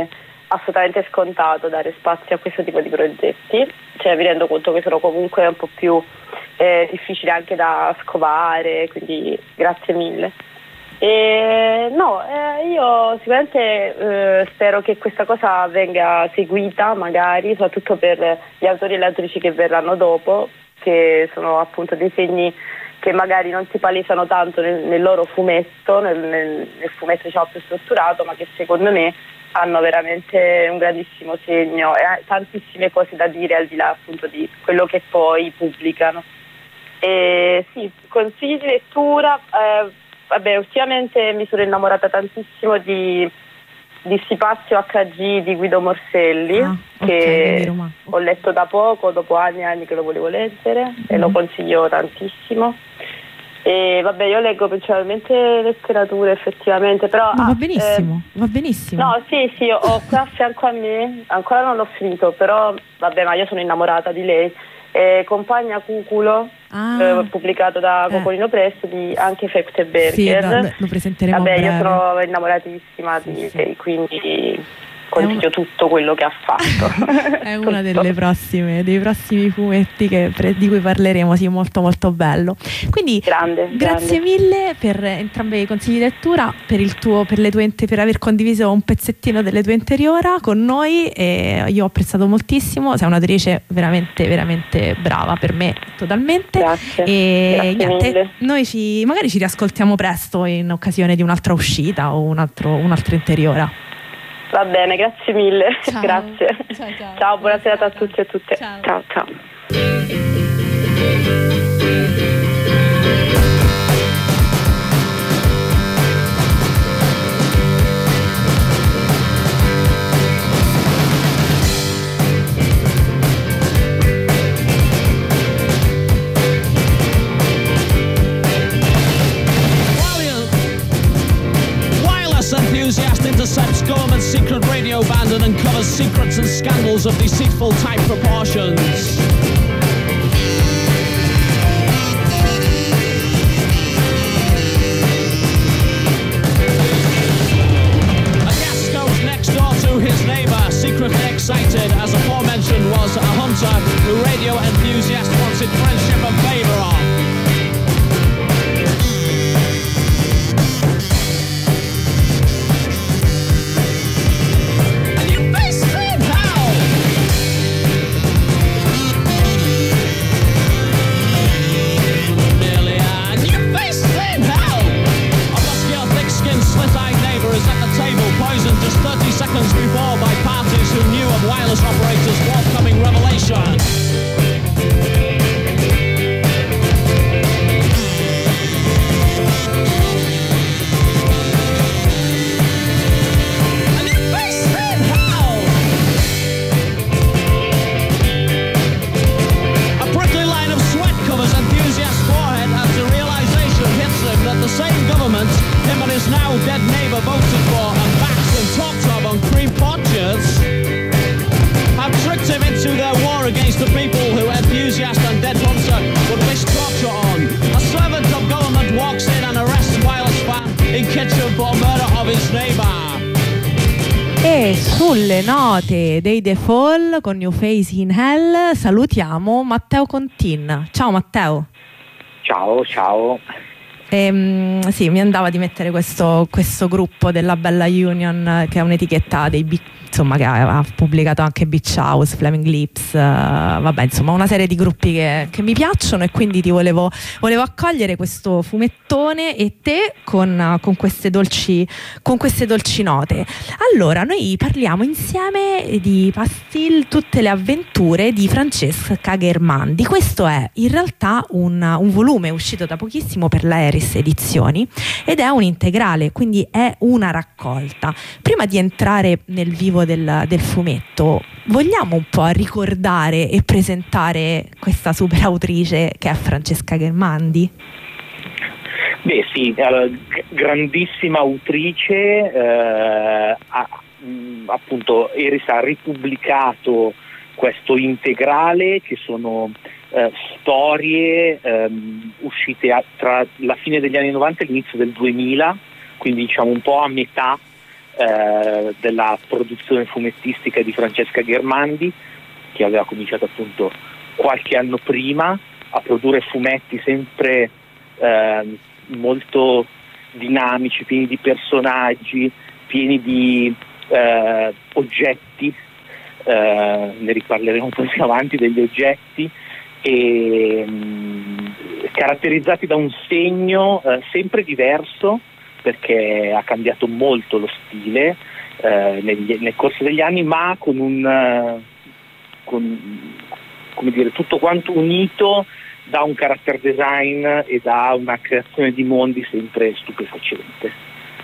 assolutamente scontato dare spazio a questo tipo di progetti, cioè mi rendo conto che sono comunque un po' più eh, difficili anche da scovare, quindi grazie mille. E no, eh, io sicuramente eh, spero che questa cosa venga seguita, magari soprattutto per gli autori e le autrici che verranno dopo, che sono appunto dei segni che magari non si palesano tanto nel, nel loro fumetto, nel, nel, nel fumetto diciamo più strutturato, ma che secondo me hanno veramente un grandissimo segno e tantissime cose da dire al di là appunto di quello che poi pubblicano. E sì, consigli di lettura, eh, vabbè, ultimamente mi sono innamorata tantissimo di di Spazio acca gi di Guido Morselli, ah, che okay, ho letto da poco, dopo anni e anni che lo volevo leggere, mm-hmm. e lo consiglio tantissimo. E vabbè, io leggo principalmente letteratura effettivamente, però no, ah, va benissimo, eh, va benissimo. No, sì, sì, ho qua a fianco a me, ancora non l'ho finito, però vabbè, ma io sono innamorata di lei. Eh, Compagna Cuculo, ah, eh, pubblicato da Cocolino eh. Press, di anche Fechterberger. Sì, no, lo presenteremo. Vabbè, a breve. Io sono innamoratissima sì, di lei, sì. Quindi consiglio un... tutto quello che ha fatto. È una delle prossime, dei prossimi fumetti che, di cui parleremo, sì, molto molto bello. Quindi grande, grazie grande. mille per entrambi i consigli di lettura, per il tuo, per le tue per aver condiviso un pezzettino delle tue interiora con noi, e io ho apprezzato moltissimo, sei un'autrice veramente veramente brava, per me totalmente. Grazie. E grazie niente, mille. Noi ci magari ci riascoltiamo presto in occasione di un'altra uscita o un altro un'altra interiora. Va bene, grazie mille. Ciao. Grazie. Ciao, ciao. Ciao, buona serata a tutti e a tutte. Ciao, ciao. ciao. Enthusiast intercepts government secret radio band and uncovers secrets and scandals of deceitful type proportions. A guest goes next door to his neighbour, secretly excited, as aforementioned was a hunter who radio enthusiast wanted friendship and favour of. Just thirty seconds before by parties who knew of wireless operators' forthcoming revelation. And your face said how? A prickly line of sweat covers enthusiast's forehead as the realization hits him that the same government him and his now dead neighbour voted for and backs and talked of on cream porches have tricked him into their war against the people who enthusiast and dead hunter would wish torture on. A servant of government walks in and arrests wireless fan in kitchen for murder of his neighbour. E sulle note dei The Fall con New Face in Hell salutiamo Matteo Contin. Ciao Matteo. Ciao, ciao. Ehm, sì, mi andava di mettere questo, questo gruppo della Bella Union, che è un'etichetta dei Beach, insomma, che ha, ha pubblicato anche Beach House, Flaming Lips, uh, vabbè, insomma, una serie di gruppi che, che mi piacciono, e quindi ti volevo, volevo accogliere questo fumettone e te con, con queste dolci con queste dolci note. Allora, noi parliamo insieme di Pastil, tutte le avventure di Francesca Ghermandi. Questo è in realtà un, un volume uscito da pochissimo per la Eris Edizioni ed è un integrale, quindi è una raccolta. Prima di entrare nel vivo del, del fumetto, vogliamo un po' ricordare e presentare questa super autrice che è Francesca Ghermandi? Beh sì, allora, grandissima autrice, eh, ha, mh, appunto Eris ha ripubblicato questo integrale che sono eh, storie ehm, uscite a, tra la fine degli anni novanta e l'inizio del duemila, quindi diciamo un po' a metà eh, della produzione fumettistica di Francesca Ghermandi, che aveva cominciato appunto qualche anno prima a produrre fumetti sempre eh, molto dinamici, pieni di personaggi, pieni di eh, oggetti, eh, ne riparleremo poi più avanti degli oggetti, e mh, caratterizzati da un segno eh, sempre diverso, perché ha cambiato molto lo stile eh, negli, nel corso degli anni, ma con un uh, con, come dire, tutto quanto unito da un character design e da una creazione di mondi sempre stupefacente.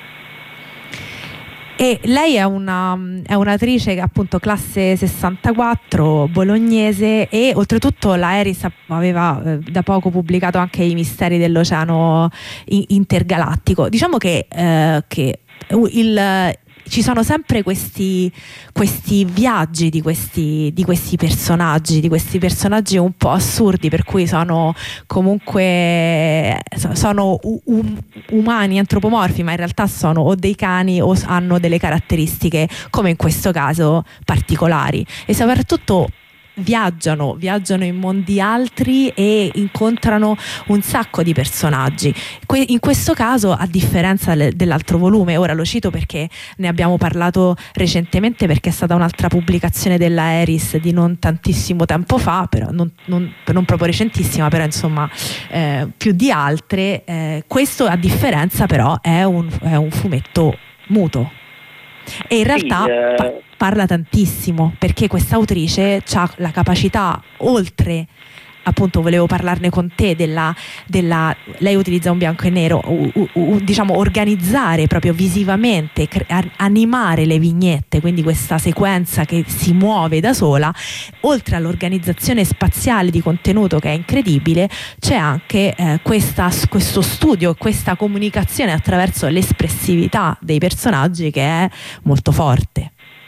E lei è una è un'attrice che appunto classe sessantaquattro, bolognese, e oltretutto la Eris aveva eh, da poco pubblicato anche I misteri dell'oceano intergalattico. Diciamo che, eh, che il ci sono sempre questi, questi viaggi di questi, di questi personaggi, di questi personaggi un po' assurdi, per cui sono comunque sono um, umani, antropomorfi, ma in realtà sono o dei cani o hanno delle caratteristiche, come in questo caso, particolari, e soprattutto viaggiano, viaggiano in mondi altri e incontrano un sacco di personaggi. Que- in questo caso, a differenza le- dell'altro volume, ora lo cito perché ne abbiamo parlato recentemente, perché è stata un'altra pubblicazione della Eris di non tantissimo tempo fa, però non, non, non proprio recentissima, però insomma eh, più di altre, eh, questo a differenza però è un, è un fumetto muto. E in realtà sì, eh... pa- parla tantissimo, perché questa autrice ha la capacità, oltre, appunto volevo parlarne con te, della, della lei utilizza un bianco e nero, u, u, u, diciamo organizzare proprio visivamente, cre- animare le vignette, quindi questa sequenza che si muove da sola. Oltre all'organizzazione spaziale di contenuto, che è incredibile, c'è anche eh, questa, questo studio, questa comunicazione attraverso l'espressività dei personaggi, che è molto forte.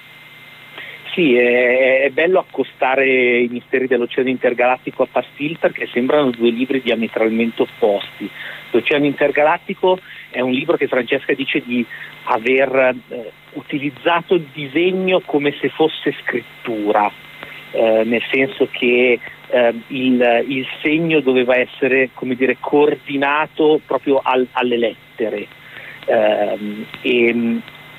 Sì, è, è bello accostare I misteri dell'oceano intergalattico a Pastil, perché sembrano due libri diametralmente opposti. L'Oceano intergalattico è un libro che Francesca dice di aver eh, utilizzato il disegno come se fosse scrittura, eh, nel senso che eh, il, il segno doveva essere, come dire, coordinato proprio al, alle lettere. Eh, e,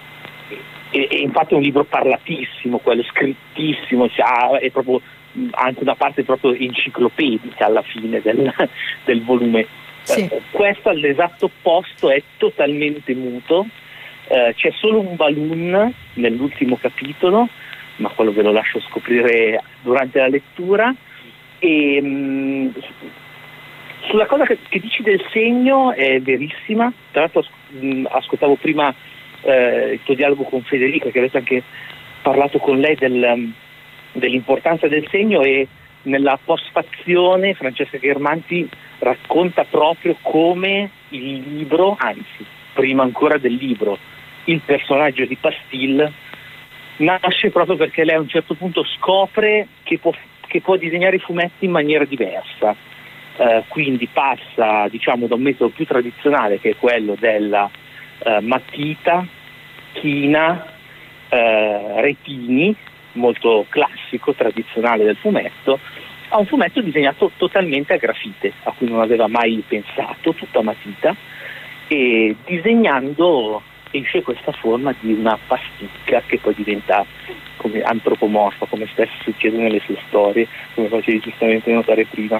E, e infatti è un libro parlatissimo, quello scrittissimo, cioè, è proprio anche una parte proprio enciclopedica alla fine del, del volume. Sì. Eh, questo all'esatto opposto è totalmente muto, eh, c'è solo un balloon nell'ultimo capitolo, ma quello ve lo lascio scoprire durante la lettura. E mh, sulla cosa che, che dici del segno è verissima. Tra l'altro mh, ascoltavo prima Eh, il tuo dialogo con Federica, che avete anche parlato con lei del, um, dell'importanza del segno, e nella postfazione Francesca Ghermandi racconta proprio come il libro, anzi prima ancora del libro, il personaggio di Pastil nasce proprio perché lei a un certo punto scopre che può, che può disegnare i fumetti in maniera diversa, eh, quindi passa, diciamo, da un metodo più tradizionale, che è quello della Uh, matita, china, uh, retini, molto classico, tradizionale del fumetto, a un fumetto disegnato totalmente a grafite, a cui non aveva mai pensato, tutta matita, e disegnando esce questa forma di una pasticca che poi diventa come antropomorfa, come spesso succede nelle sue storie, come facevi giustamente notare prima.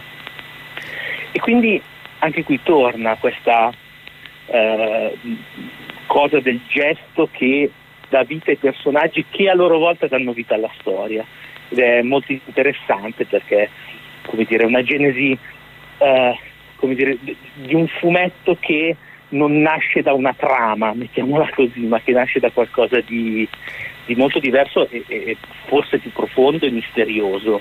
E quindi anche qui torna questa Uh, cosa del gesto che dà vita ai personaggi, che a loro volta danno vita alla storia, ed è molto interessante perché, come dire, è una genesi uh, come dire, di un fumetto che non nasce da una trama, mettiamola così, ma che nasce da qualcosa di, di molto diverso e, e forse più profondo e misterioso.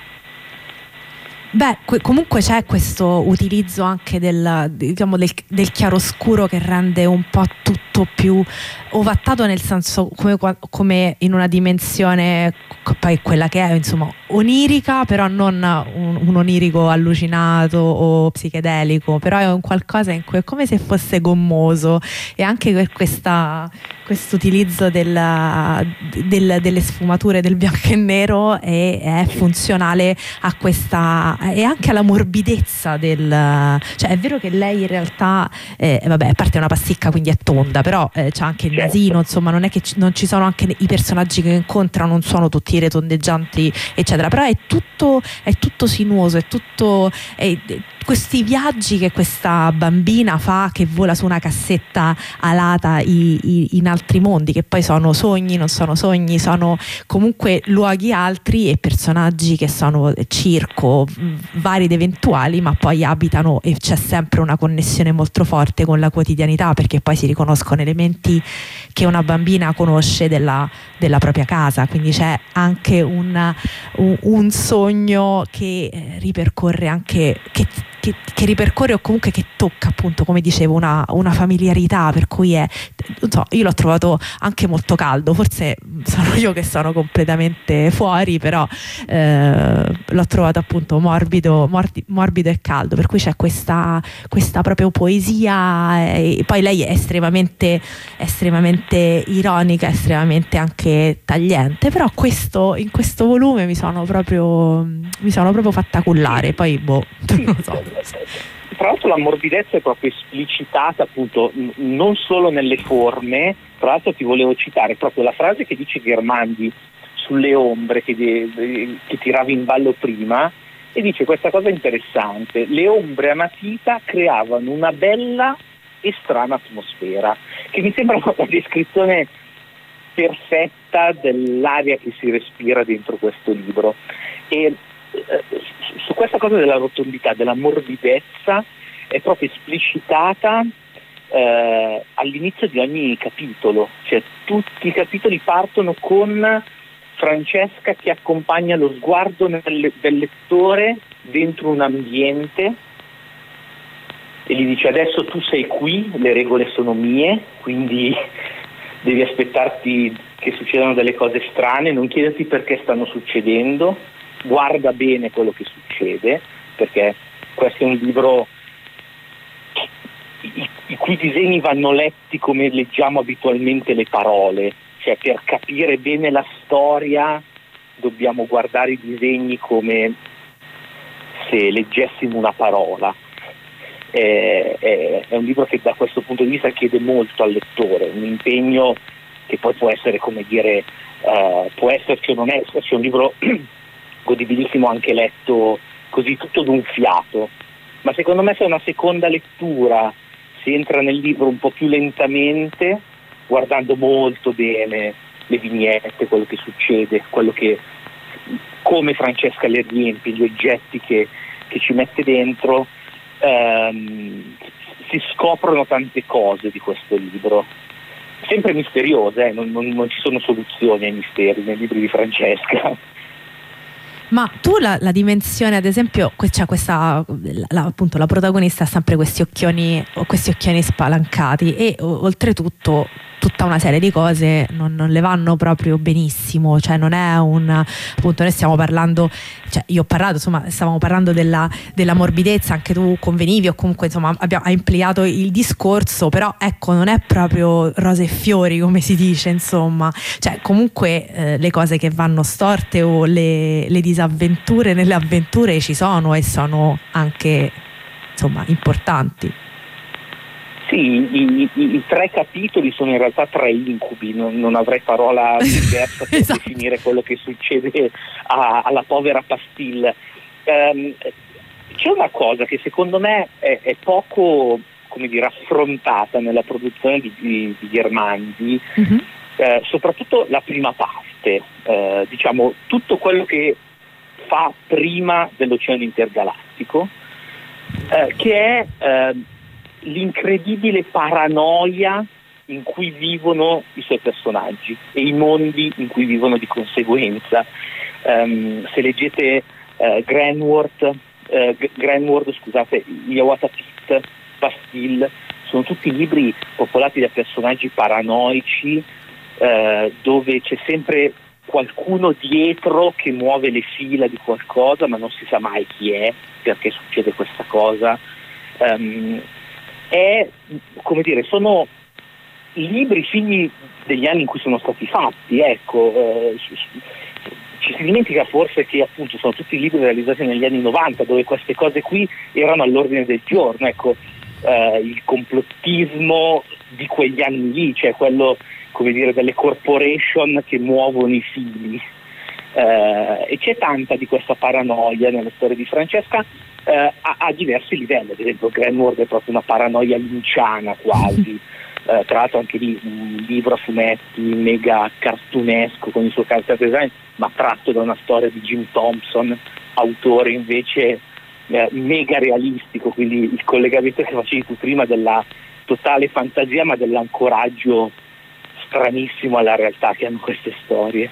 Beh, que- comunque c'è questo utilizzo anche del, diciamo, del, del chiaroscuro, che rende un po' tutto tutto più ovattato, nel senso come, come in una dimensione poi quella che è, insomma, onirica, però non un, un onirico allucinato o psichedelico, però è un qualcosa in cui è come se fosse gommoso, e anche per questa questo utilizzo del, del, delle sfumature del bianco e nero è, è funzionale a questa, e anche alla morbidezza del, cioè è vero che lei in realtà eh, vabbè, a parte è una pasticca quindi è tonda, però eh, c'ha anche il nasino, insomma non è che ci, non ci sono anche i personaggi che incontrano, non sono tutti retondeggianti eccetera, però è tutto, è tutto sinuoso, è tutto è, questi viaggi che questa bambina fa, che vola su una cassetta alata i, i, in altri mondi, che poi sono sogni, non sono sogni, sono comunque luoghi altri e personaggi che sono circo, vari ed eventuali, ma poi abitano, e c'è sempre una connessione molto forte con la quotidianità, perché poi si riconoscono elementi che una bambina conosce della, della propria casa, quindi c'è anche un, un, un sogno che eh, ripercorre anche che, che, che ripercorre o comunque che tocca, appunto, come dicevo, una, una familiarità, per cui è, non so, io l'ho trovato anche molto caldo, forse sono io che sono completamente fuori, però eh, l'ho trovato appunto morbido, mordi, morbido e caldo, per cui c'è questa, questa proprio poesia, e poi lei è estremamente, estremamente ironica, estremamente anche tagliente, però questo, in questo volume mi sono proprio mi sono proprio fatta cullare, poi boh, non lo so. Tra l'altro la morbidezza è proprio esplicitata, appunto, non solo nelle forme. Tra l'altro ti volevo citare proprio la frase che dice Ghirmandi sulle ombre che, de, che tiravi in ballo prima, e dice questa cosa interessante: le ombre a matita creavano una bella e strana atmosfera, che mi sembra una descrizione perfetta dell'aria che si respira dentro questo libro. E su questa cosa della rotondità, della morbidezza, è proprio esplicitata eh, all'inizio di ogni capitolo, cioè tutti i capitoli partono con Francesca che accompagna lo sguardo nel, del lettore dentro un ambiente e gli dice: adesso tu sei qui, le regole sono mie, quindi devi aspettarti che succedano delle cose strane, non chiederti perché stanno succedendo, guarda bene quello che succede, perché questo è un libro i, i cui disegni vanno letti come leggiamo abitualmente le parole, cioè per capire bene la storia dobbiamo guardare i disegni come se leggessimo una parola. È, è, è un libro che da questo punto di vista chiede molto al lettore, un impegno che poi può essere, come dire, uh, può esserci o non esserci, è un libro godibilissimo anche letto così tutto d'un fiato, ma secondo me se è una seconda lettura si entra nel libro un po' più lentamente, guardando molto bene le vignette, quello che succede, quello che, come Francesca le riempie, gli oggetti che, che ci mette dentro, ehm, si scoprono tante cose di questo libro, sempre misteriose, eh? non, non, non ci sono soluzioni ai misteri nei libri di Francesca. Ma tu la, la dimensione, ad esempio, c'è questa, la, appunto la protagonista ha sempre questi occhioni, questi occhioni spalancati, e o, oltretutto tutta una serie di cose non, non le vanno proprio benissimo, cioè non è un, appunto noi stiamo parlando, cioè io ho parlato, insomma stavamo parlando della, della morbidezza, anche tu convenivi, o comunque insomma abbiamo ampliato il discorso, però ecco non è proprio rose e fiori come si dice, insomma, cioè comunque eh, le cose che vanno storte o le, le disavventure nelle avventure ci sono, e sono anche insomma importanti. Sì, i, i, i tre capitoli sono in realtà tre incubi, non, non avrei parola diversa per esatto. definire quello che succede a, alla povera Pastille. Um, c'è una cosa che secondo me è, è poco, come dire, affrontata nella produzione di, di, di Ghirmandi, mm-hmm. eh, soprattutto la prima parte, eh, diciamo tutto quello che fa prima dell'Oceano Intergalattico, eh, che è eh, l'incredibile paranoia in cui vivono i suoi personaggi e i mondi in cui vivono di conseguenza. Um, se leggete uh, Granworth, uh, Granworth, scusate, Hiawatha Pitt, Pastille, sono tutti libri popolati da personaggi paranoici, eh, dove c'è sempre qualcuno dietro che muove le fila di qualcosa, ma non si sa mai chi è, perché succede questa cosa. Um, è, come dire, sono libri figli degli anni in cui sono stati fatti, ecco. Eh, ci si dimentica forse che appunto sono tutti libri realizzati negli anni novanta, dove queste cose qui erano all'ordine del giorno, ecco. Eh, il complottismo di quegli anni lì, cioè quello, come dire, delle corporation che muovono i fili, eh, e c'è tanta di questa paranoia nelle storie di Francesca, eh, a, a diversi livelli. Ad esempio Greenwald è proprio una paranoia linciana quasi, eh, tra l'altro anche lì un libro a fumetti mega cartunesco con il suo character design, ma tratto da una storia di Jim Thompson, autore invece eh, mega realistico, quindi il collegamento che facevi tu prima della totale fantasia ma dell'ancoraggio stranissimo alla realtà che hanno queste storie.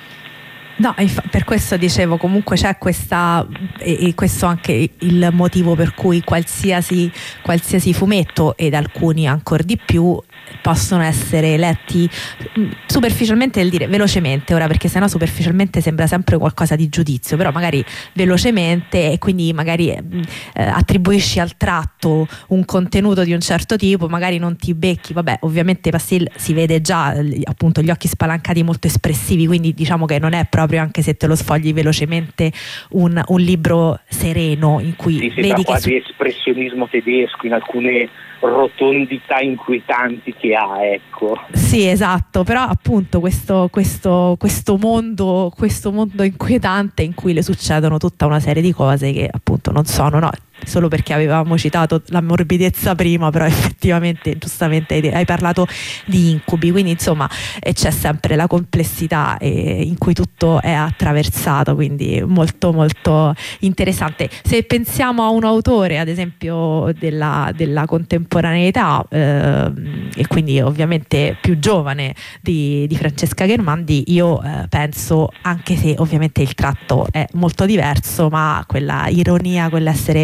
No, per questo dicevo, comunque c'è questa, e, e questo anche il motivo per cui qualsiasi, qualsiasi fumetto, ed alcuni ancora di più, possono essere letti superficialmente, nel dire velocemente, ora, perché sennò superficialmente sembra sempre qualcosa di giudizio, però magari velocemente, e quindi magari eh, attribuisci al tratto un contenuto di un certo tipo, magari non ti becchi, vabbè, ovviamente Pastil si vede già appunto gli occhi spalancati molto espressivi, quindi diciamo che non è proprio, anche se te lo sfogli velocemente, un, un libro sereno in cui sì, vedi che quasi su- espressionismo tedesco in alcune rotondità inquietanti che ha, ecco. Sì, esatto, però appunto questo, questo, questo mondo questo mondo inquietante in cui le succedono tutta una serie di cose che appunto non sono, no, solo perché avevamo citato la morbidezza prima, però effettivamente giustamente hai parlato di incubi, quindi insomma c'è sempre la complessità eh, in cui tutto è attraversato, quindi molto molto interessante. Se pensiamo a un autore ad esempio della, della contemporaneità eh, e quindi ovviamente più giovane di, di Francesca Ghermandi, io eh, penso, anche se ovviamente il tratto è molto diverso, ma quella ironia, quell'essere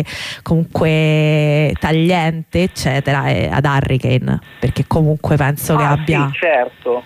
comunque tagliente eccetera, è ad Harry-Kane, perché comunque penso ah, che abbia sì, certo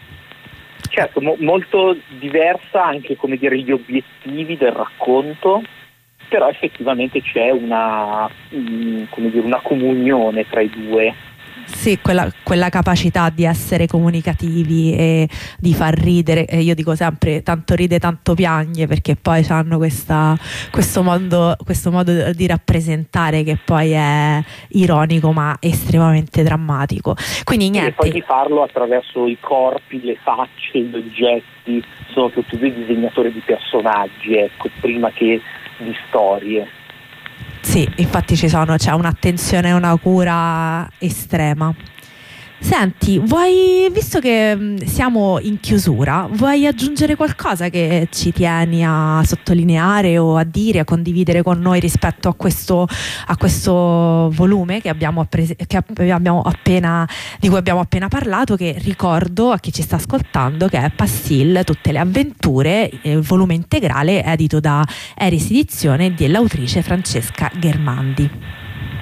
certo mo- molto diversa anche, come dire, gli obiettivi del racconto, però effettivamente c'è una mh, come dire, una comunione tra i due. Sì, quella, quella capacità di essere comunicativi e di far ridere, e io dico sempre tanto ride tanto piagne, perché poi hanno questa, questo, modo, questo modo di rappresentare che poi è ironico ma estremamente drammatico, quindi niente. E poi di farlo attraverso i corpi, le facce, gli oggetti, sono tutti due disegnatori di personaggi, ecco, prima che di storie. Sì, infatti ci sono, c'è un'attenzione e una cura estrema. Senti, vuoi, visto che mh, siamo in chiusura, vuoi aggiungere qualcosa che ci tieni a sottolineare o a dire, a condividere con noi rispetto a questo, a questo volume che abbiamo, appres- che abbiamo appena, di cui abbiamo appena parlato, che ricordo a chi ci sta ascoltando che è Pastil, tutte le avventure, il volume integrale edito da Eris Edizione dell'autrice Francesca Ghermandi.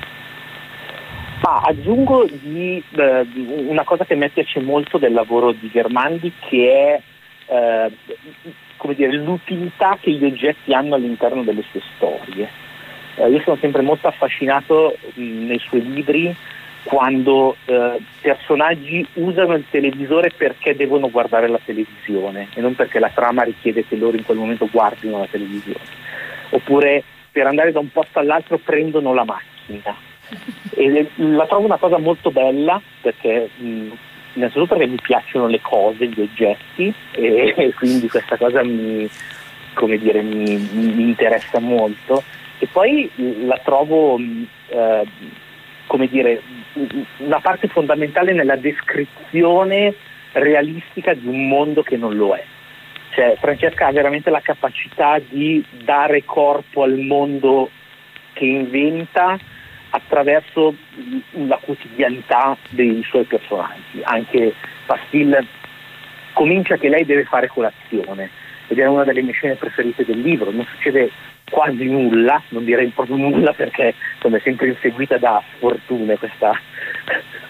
Ah, aggiungo di, eh, una cosa che a me piace molto del lavoro di Ghermandi, che è eh, come dire, l'utilità che gli oggetti hanno all'interno delle sue storie. Eh, io sono sempre molto affascinato mh, nei suoi libri quando eh, personaggi usano il televisore perché devono guardare la televisione e non perché la trama richiede che loro in quel momento guardino la televisione, oppure per andare da un posto all'altro prendono la macchina. E la trovo una cosa molto bella, perché mh, innanzitutto perché mi piacciono le cose, gli oggetti, e, e quindi questa cosa mi, come dire, mi, mi interessa molto, e poi la trovo mh, eh, come dire, una parte fondamentale nella descrizione realistica di un mondo che non lo è. Cioè Francesca ha veramente la capacità di dare corpo al mondo che inventa attraverso la quotidianità dei suoi personaggi. Anche Pastil comincia che lei deve fare colazione ed è una delle mie scene preferite del libro. Non succede quasi nulla, non direi proprio nulla, perché insomma, è sempre inseguita da sfortune questa,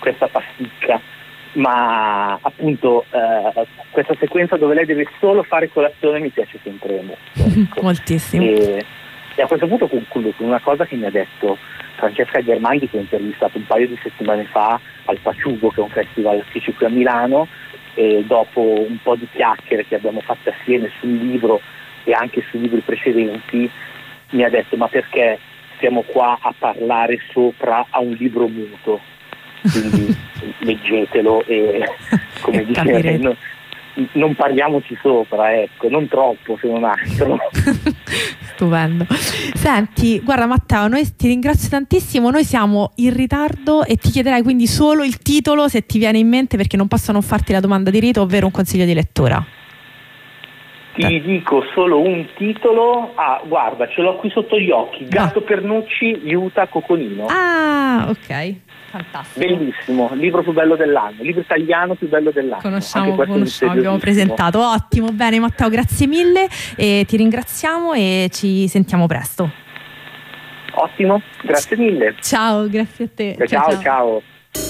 questa pasticca, ma appunto eh, questa sequenza dove lei deve solo fare colazione mi piace sempre molto, ecco. Moltissimo. E, e a questo punto concludo con una cosa che mi ha detto Francesca Germandi, che ho intervistato un paio di settimane fa al Paciugo, che è un festival che c'è qui a Milano, e dopo un po' di chiacchiere che abbiamo fatto assieme sul libro e anche sui libri precedenti, mi ha detto: ma perché siamo qua a parlare sopra a un libro muto? Quindi leggetelo e, come dice, non, non parliamoci sopra, ecco, non troppo se non altro. Stupendo. Senti, guarda Matteo, noi ti ringrazio tantissimo, noi siamo in ritardo e ti chiederei quindi solo il titolo, se ti viene in mente, perché non posso non farti la domanda di rito, ovvero un consiglio di lettura. Ti eh. dico solo un titolo. Ah, guarda, ce l'ho qui sotto gli occhi: Gatto Pernucci, Iuta Coconino. Ah, ok. Fantastico. Bellissimo, libro più bello dell'anno, libro italiano più bello dell'anno. Conosciamo, conosciamo abbiamo presentato. Ottimo, bene Matteo, grazie mille e ti ringraziamo e ci sentiamo presto. Ottimo, grazie mille. Ciao, grazie a te. Ciao, ciao. ciao.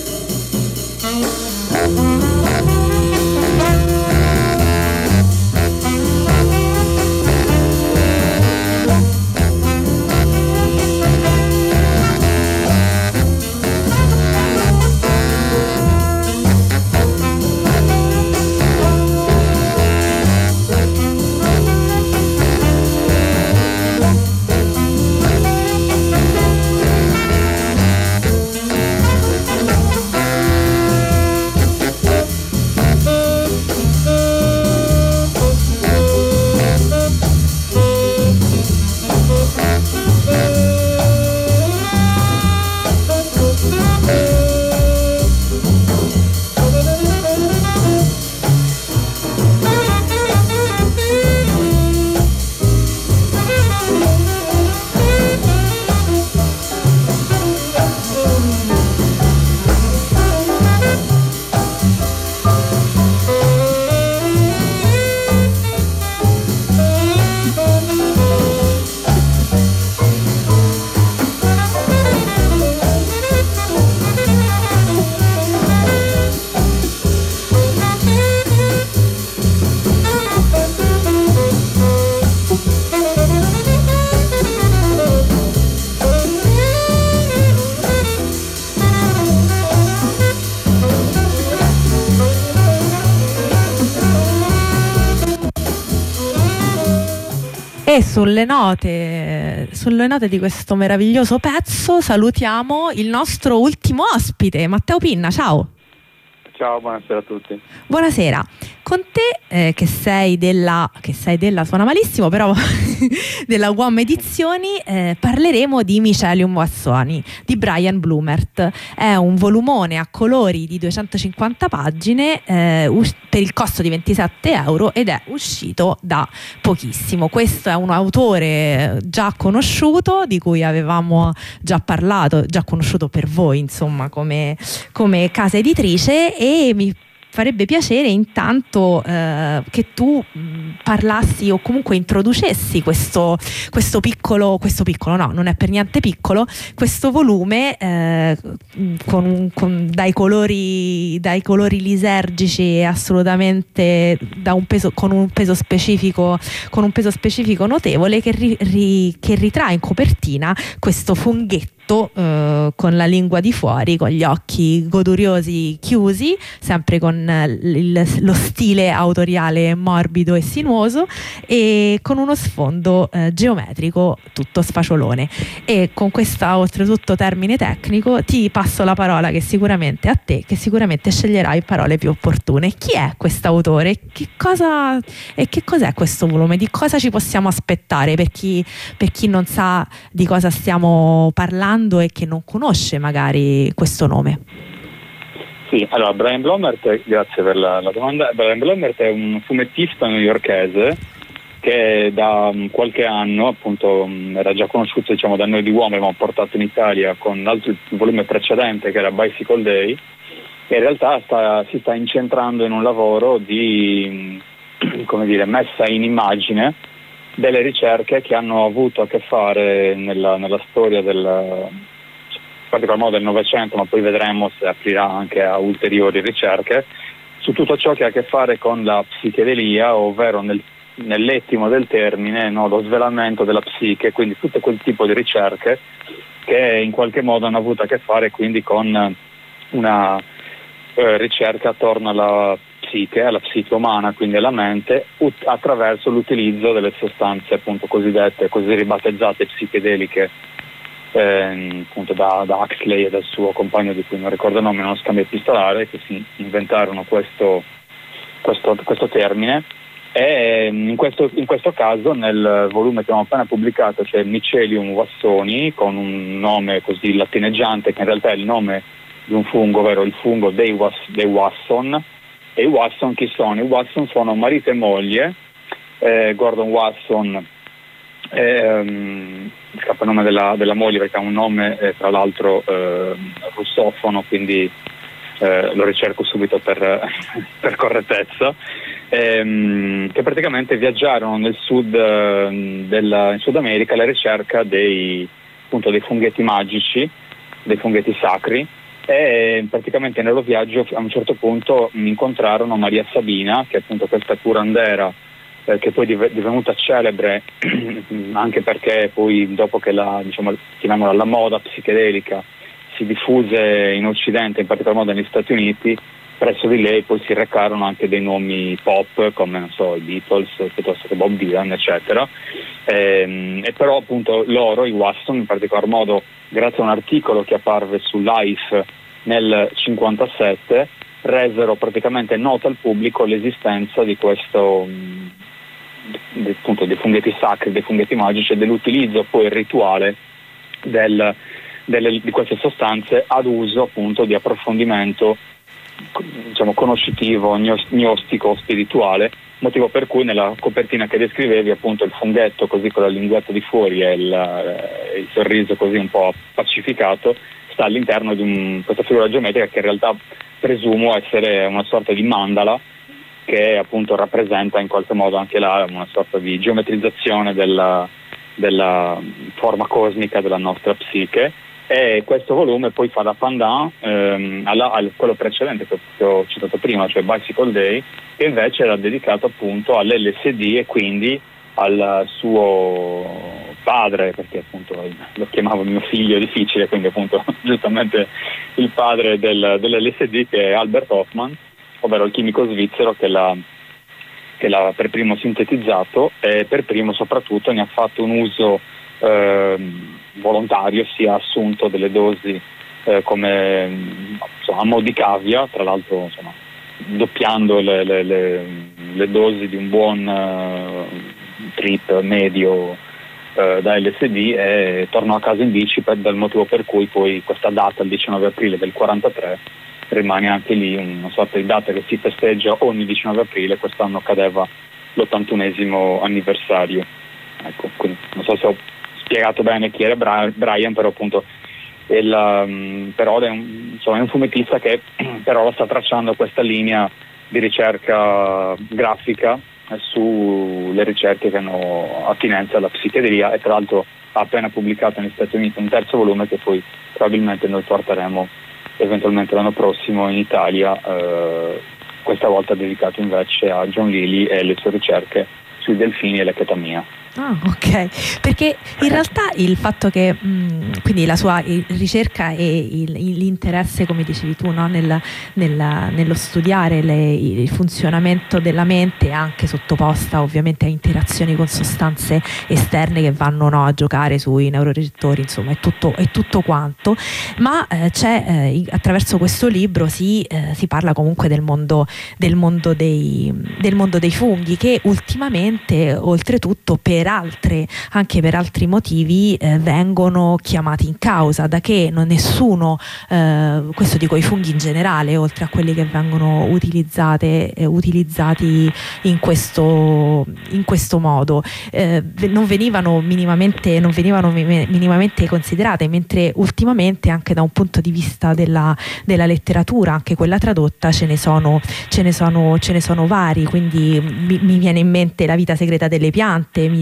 E sulle note, sulle note di questo meraviglioso pezzo salutiamo il nostro ultimo ospite, Matteo Pinna. Ciao. Ciao, buonasera a tutti. Buonasera. Con te, eh, che sei della, che sei della, suona malissimo, però della U O M Edizioni, eh, parleremo di Mycelium Wassoni di Brian Blumert. È un volumone a colori di duecentocinquanta pagine eh, us- per il costo di ventisette euro ed è uscito da pochissimo. Questo è un autore già conosciuto, di cui avevamo già parlato, già conosciuto per voi, insomma, come, come casa editrice, e mi farebbe piacere intanto eh, che tu mh, parlassi o comunque introducessi questo, questo piccolo, questo piccolo no, non è per niente piccolo, questo volume eh, con, con, dai colori dai colori lisergici assolutamente da un peso, con un peso specifico con un peso specifico notevole, che, ri, ri, che ritrae in copertina questo funghetto Uh, con la lingua di fuori, con gli occhi goduriosi chiusi, sempre con il, lo stile autoriale morbido e sinuoso, e con uno sfondo uh, geometrico tutto sfaciolone. E con questa, oltretutto termine tecnico, ti passo la parola, che sicuramente a te, che sicuramente sceglierai parole più opportune. Chi è quest'autore? Che cosa, e che cos'è questo volume? Di cosa ci possiamo aspettare, per chi, per chi non sa di cosa stiamo parlando e che non conosce magari questo nome? Sì, allora Brian Blumert, grazie per la, la domanda. Brian Blumert è un fumettista newyorkese che da um, qualche anno, appunto, um, era già conosciuto, diciamo, da noi di U O M, ma portato in Italia con l'altro volume precedente che era Bicycle Day, e in realtà sta, si sta incentrando in un lavoro di, come dire, messa in immagine delle ricerche che hanno avuto a che fare nella, nella storia del, particolar modo del Novecento, ma poi vedremo se aprirà anche a ulteriori ricerche, su tutto ciò che ha a che fare con la psichedelia, ovvero nel, nell'ettimo del termine, no, lo svelamento della psiche, quindi tutto quel tipo di ricerche che in qualche modo hanno avuto a che fare quindi con una eh, ricerca attorno alla psiche, alla psiche umana, quindi alla mente, ut- attraverso l'utilizzo delle sostanze appunto cosiddette, così ribattezzate psichedeliche, eh, appunto da, da Huxley e dal suo compagno di cui non ricordo il nome, uno scambio epistolare, che si inventarono questo, questo, questo termine. E in questo, in questo caso nel volume che abbiamo appena pubblicato c'è Mycelium wassoni, con un nome così latineggiante che in realtà è il nome di un fungo, ovvero il fungo dei, was, dei Wasson. E i Wasson chi sono? I Wasson sono marito e moglie. eh, Gordon Wasson, eh, um, mi scappa il nome della, della moglie perché ha un nome eh, tra l'altro eh, russofono, quindi eh, lo ricerco subito per, per correttezza. Ehm, che praticamente viaggiarono nel sud, eh, della, in Sud America alla ricerca dei, appunto, dei funghetti magici, dei funghetti sacri, e praticamente nel loro viaggio a un certo punto incontrarono Maria Sabina, che è appunto questa curandera eh, che poi è divenuta celebre anche perché poi dopo che la, diciamo, chiamiamola la moda psichedelica si diffuse in Occidente, in particolar modo negli Stati Uniti, presso di lei poi si recarono anche dei nomi pop come non so i Beatles piuttosto che Bob Dylan eccetera, e, e però appunto loro, i Wasson in particolar modo, grazie a un articolo che apparve su Life nel cinquantasette, resero praticamente nota al pubblico l'esistenza di questo di, appunto dei funghetti sacri, dei funghetti magici e dell'utilizzo poi rituale del, delle, di queste sostanze ad uso appunto di approfondimento, diciamo conoscitivo, gnostico, spirituale, motivo per cui nella copertina che descrivevi appunto il funghetto così con la linguetta di fuori e il, il sorriso così un po' pacificato sta all'interno di un, questa figura geometrica che in realtà presumo essere una sorta di mandala che appunto rappresenta in qualche modo anche là una sorta di geometrizzazione della, della forma cosmica della nostra psiche. E questo volume poi fa da pendant ehm, alla, a quello precedente che ho citato prima, cioè Bicycle Day, che invece era dedicato appunto all'L S D e quindi al suo padre, perché appunto lo chiamavo mio figlio difficile, quindi appunto giustamente il padre del, dell'L S D, che è Albert Hoffman, ovvero il chimico svizzero che l'ha, che l'ha per primo sintetizzato e per primo soprattutto ne ha fatto un uso eh, volontario, si è assunto delle dosi eh, come insomma, a mo' di cavia, tra l'altro insomma, doppiando le, le, le, le dosi di un buon uh, trip medio uh, da L S D, e tornò a casa in bici, per, dal motivo per cui poi questa data, il diciannove aprile del quarantatré, rimane anche lì una sorta di data che si festeggia ogni diciannove aprile. Quest'anno cadeva l'ottantunesimo anniversario. Ecco, quindi non so se ho spiegato bene chi era Brian, però appunto il, um, però è un, insomma, è un fumettista che però sta tracciando questa linea di ricerca grafica sulle ricerche che hanno attinenza alla psichedelia, e tra l'altro ha appena pubblicato negli Stati Uniti un terzo volume che poi probabilmente noi porteremo eventualmente l'anno prossimo in Italia, eh, questa volta dedicato invece a John Lilly e le sue ricerche sui delfini e la chetamia. Ah, ok, perché in realtà il fatto che mh, quindi la sua ricerca e il, l'interesse, come dicevi tu, no, nel, nel, nello studiare le, il funzionamento della mente, anche sottoposta ovviamente a interazioni con sostanze esterne che vanno, no, a giocare sui neurorecettori, insomma è tutto, è tutto quanto, ma eh, c'è eh, attraverso questo libro si, eh, si parla comunque del mondo, del mondo dei, del mondo dei funghi, che ultimamente oltretutto per altre, anche per altri motivi eh, vengono chiamati in causa, da che non nessuno, eh, questo dico i funghi in generale, oltre a quelli che vengono utilizzate, eh, utilizzati in questo, in questo modo, eh, non venivano minimamente, non venivano minimamente considerate, mentre ultimamente anche da un punto di vista della, della letteratura, anche quella tradotta, ce ne sono, ce ne sono, ce ne sono vari, quindi mi, mi viene in mente La vita segreta delle piante, mi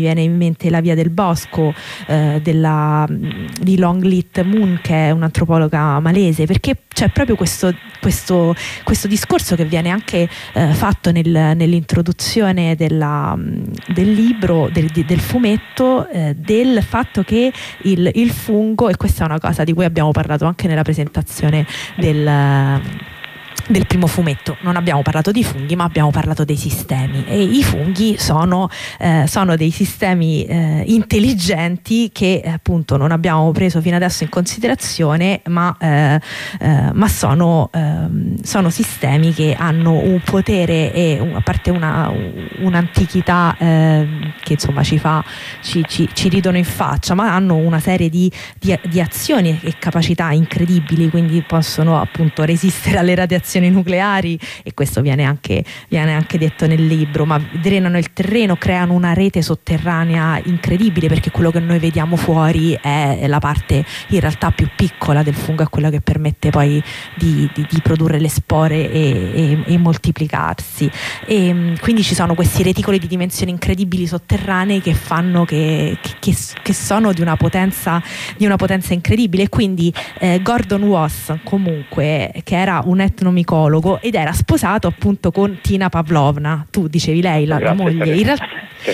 viene in mente La via del bosco eh, della, di Longlit Moon, che è un'antropologa malese, perché c'è proprio questo, questo, questo discorso che viene anche eh, fatto nel, nell'introduzione della, del libro, del, del fumetto, eh, del fatto che il, il fungo, e questa è una cosa di cui abbiamo parlato anche nella presentazione del del primo fumetto, non abbiamo parlato di funghi ma abbiamo parlato dei sistemi, e i funghi sono, eh, sono dei sistemi eh, intelligenti che eh, appunto non abbiamo preso fino adesso in considerazione, ma, eh, eh, ma sono, eh, sono sistemi che hanno un potere e un, a parte una, un'antichità eh, che insomma ci fa ci, ci, ci ridono in faccia, ma hanno una serie di, di, di azioni e capacità incredibili, quindi possono appunto resistere alle radiazioni nucleari, e questo viene anche, viene anche detto nel libro, ma drenano il terreno, creano una rete sotterranea incredibile, perché quello che noi vediamo fuori è la parte in realtà più piccola del fungo, è quella che permette poi di, di, di produrre le spore e, e, e moltiplicarsi, e quindi ci sono questi reticoli di dimensioni incredibili sotterranei che fanno che, che, che sono di una potenza di una potenza incredibile. E quindi eh, Gordon Wass, comunque, che era un etnomicologo ed era sposato appunto con Tina Pavlovna, tu dicevi lei, la, la moglie, in realtà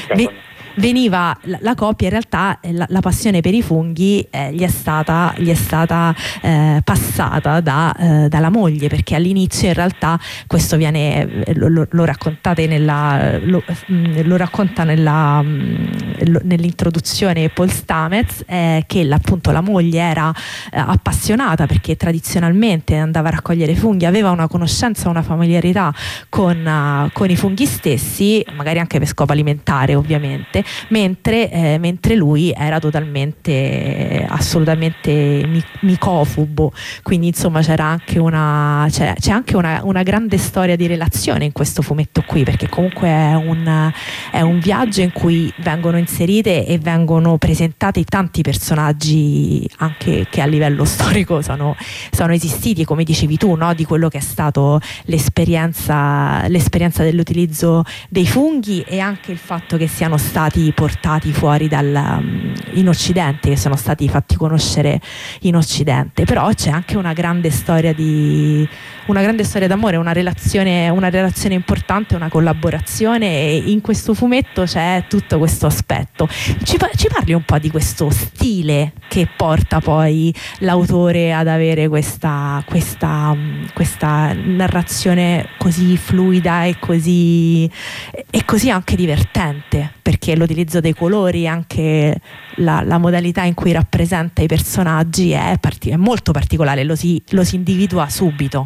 veniva la, la coppia, in realtà la, la passione per i funghi eh, gli è stata, gli è stata eh, passata da, eh, dalla moglie, perché all'inizio in realtà questo viene lo, lo, lo raccontate nella lo, lo racconta nella lo, nell'introduzione Paul Stamets, eh, che appunto la moglie era eh, appassionata, perché tradizionalmente andava a raccogliere funghi, aveva una conoscenza, una familiarità con, uh, con i funghi stessi, magari anche per scopo alimentare ovviamente, Mentre, eh, mentre lui era totalmente eh, assolutamente micofubo, quindi insomma c'era anche una c'è, c'è anche una, una grande storia di relazione in questo fumetto qui, perché comunque è un, è un viaggio in cui vengono inserite e vengono presentati tanti personaggi anche che a livello storico sono, sono esistiti, come dicevi tu, no? Di quello che è stato l'esperienza, l'esperienza dell'utilizzo dei funghi, e anche il fatto che siano stati portati fuori dal, in Occidente, che sono stati fatti conoscere in Occidente. Però c'è anche una grande storia di una grande storia d'amore, una relazione, una relazione importante, una collaborazione, e in questo fumetto c'è tutto questo aspetto. Ci, ci parli un po' di questo stile che porta poi l'autore ad avere questa, questa, questa narrazione così fluida e così, e così anche divertente, perché l'utilizzo dei colori, anche la, la modalità in cui rappresenta i personaggi è, part- è molto particolare, lo si, lo si individua subito.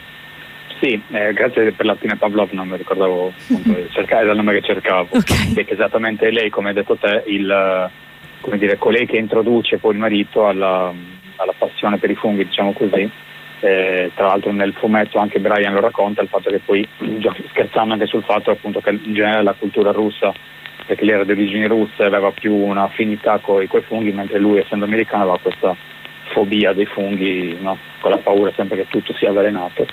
Sì, eh, grazie per la Tina Pavlov, non mi ricordavo appunto, cercare dal nome che cercavo, okay. Perché esattamente lei, come hai detto te, il, come dire, colei che introduce poi il marito alla, alla passione per i funghi, diciamo così. Eh, tra l'altro nel fumetto anche Brian lo racconta, il fatto che poi, scherzando anche sul fatto appunto che in generale la cultura russa, perché lei era di origini russe, aveva più un'affinità con i funghi, mentre lui, essendo americano, aveva questa fobia dei funghi, no? Con la paura sempre che tutto sia avvelenato.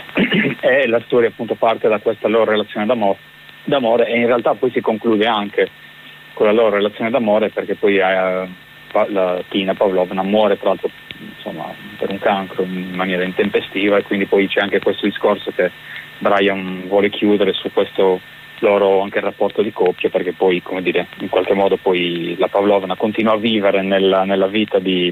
E la storia appunto parte da questa loro relazione d'amore, d'amore e in realtà poi si conclude anche con la loro relazione d'amore, perché poi eh, la Tina Pavlovna muore tra l'altro insomma per un cancro in maniera intempestiva, e quindi poi c'è anche questo discorso che Brian vuole chiudere su questo loro anche rapporto di coppia, perché poi, come dire, in qualche modo poi la Pavlovna continua a vivere nella, nella vita di,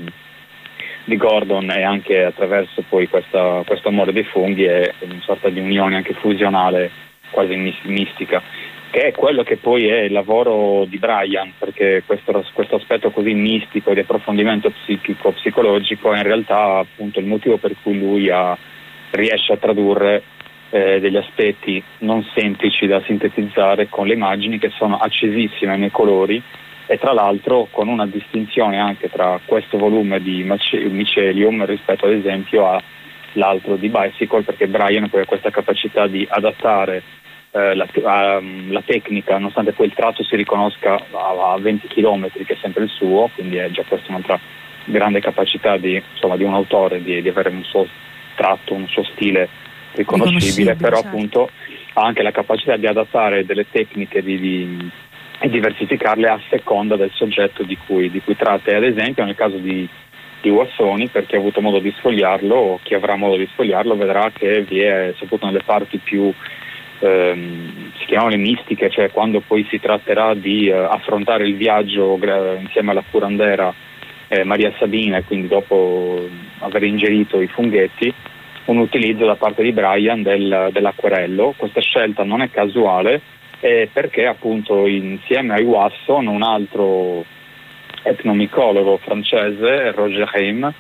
di Gordon, e anche attraverso poi questa, questo amore dei funghi è una sorta di unione anche fusionale, quasi mistica, che è quello che poi è il lavoro di Brian, perché questo, questo aspetto così mistico di approfondimento psichico psicologico è in realtà appunto il motivo per cui lui ha, riesce a tradurre Eh, degli aspetti non semplici da sintetizzare con le immagini, che sono accesissime nei colori, e tra l'altro con una distinzione anche tra questo volume di Mycelium rispetto ad esempio all'altro di Bicycle, perché Brian poi ha questa capacità di adattare eh, la, a, la tecnica, nonostante poi il tratto si riconosca a, a venti chilometri, che è sempre il suo, quindi è già questa un'altra grande capacità di, insomma, di un autore di, di avere un suo tratto, un suo stile riconoscibile, però certo. Appunto ha anche la capacità di adattare delle tecniche di, di, e diversificarle a seconda del soggetto di cui, di cui tratta. E ad esempio nel caso di, di Wassoni, per chi ha avuto modo di sfogliarlo o chi avrà modo di sfogliarlo vedrà che vi è, soprattutto nelle parti più ehm, si chiamano le mistiche, cioè quando poi si tratterà di eh, affrontare il viaggio gra- insieme alla curandera eh, Maria Sabina, e quindi dopo aver ingerito i funghetti, un utilizzo da parte di Brian del, dell'acquerello. Questa scelta non è casuale, eh, perché appunto insieme ai Wasson un altro etnomicologo francese, Roger Heim,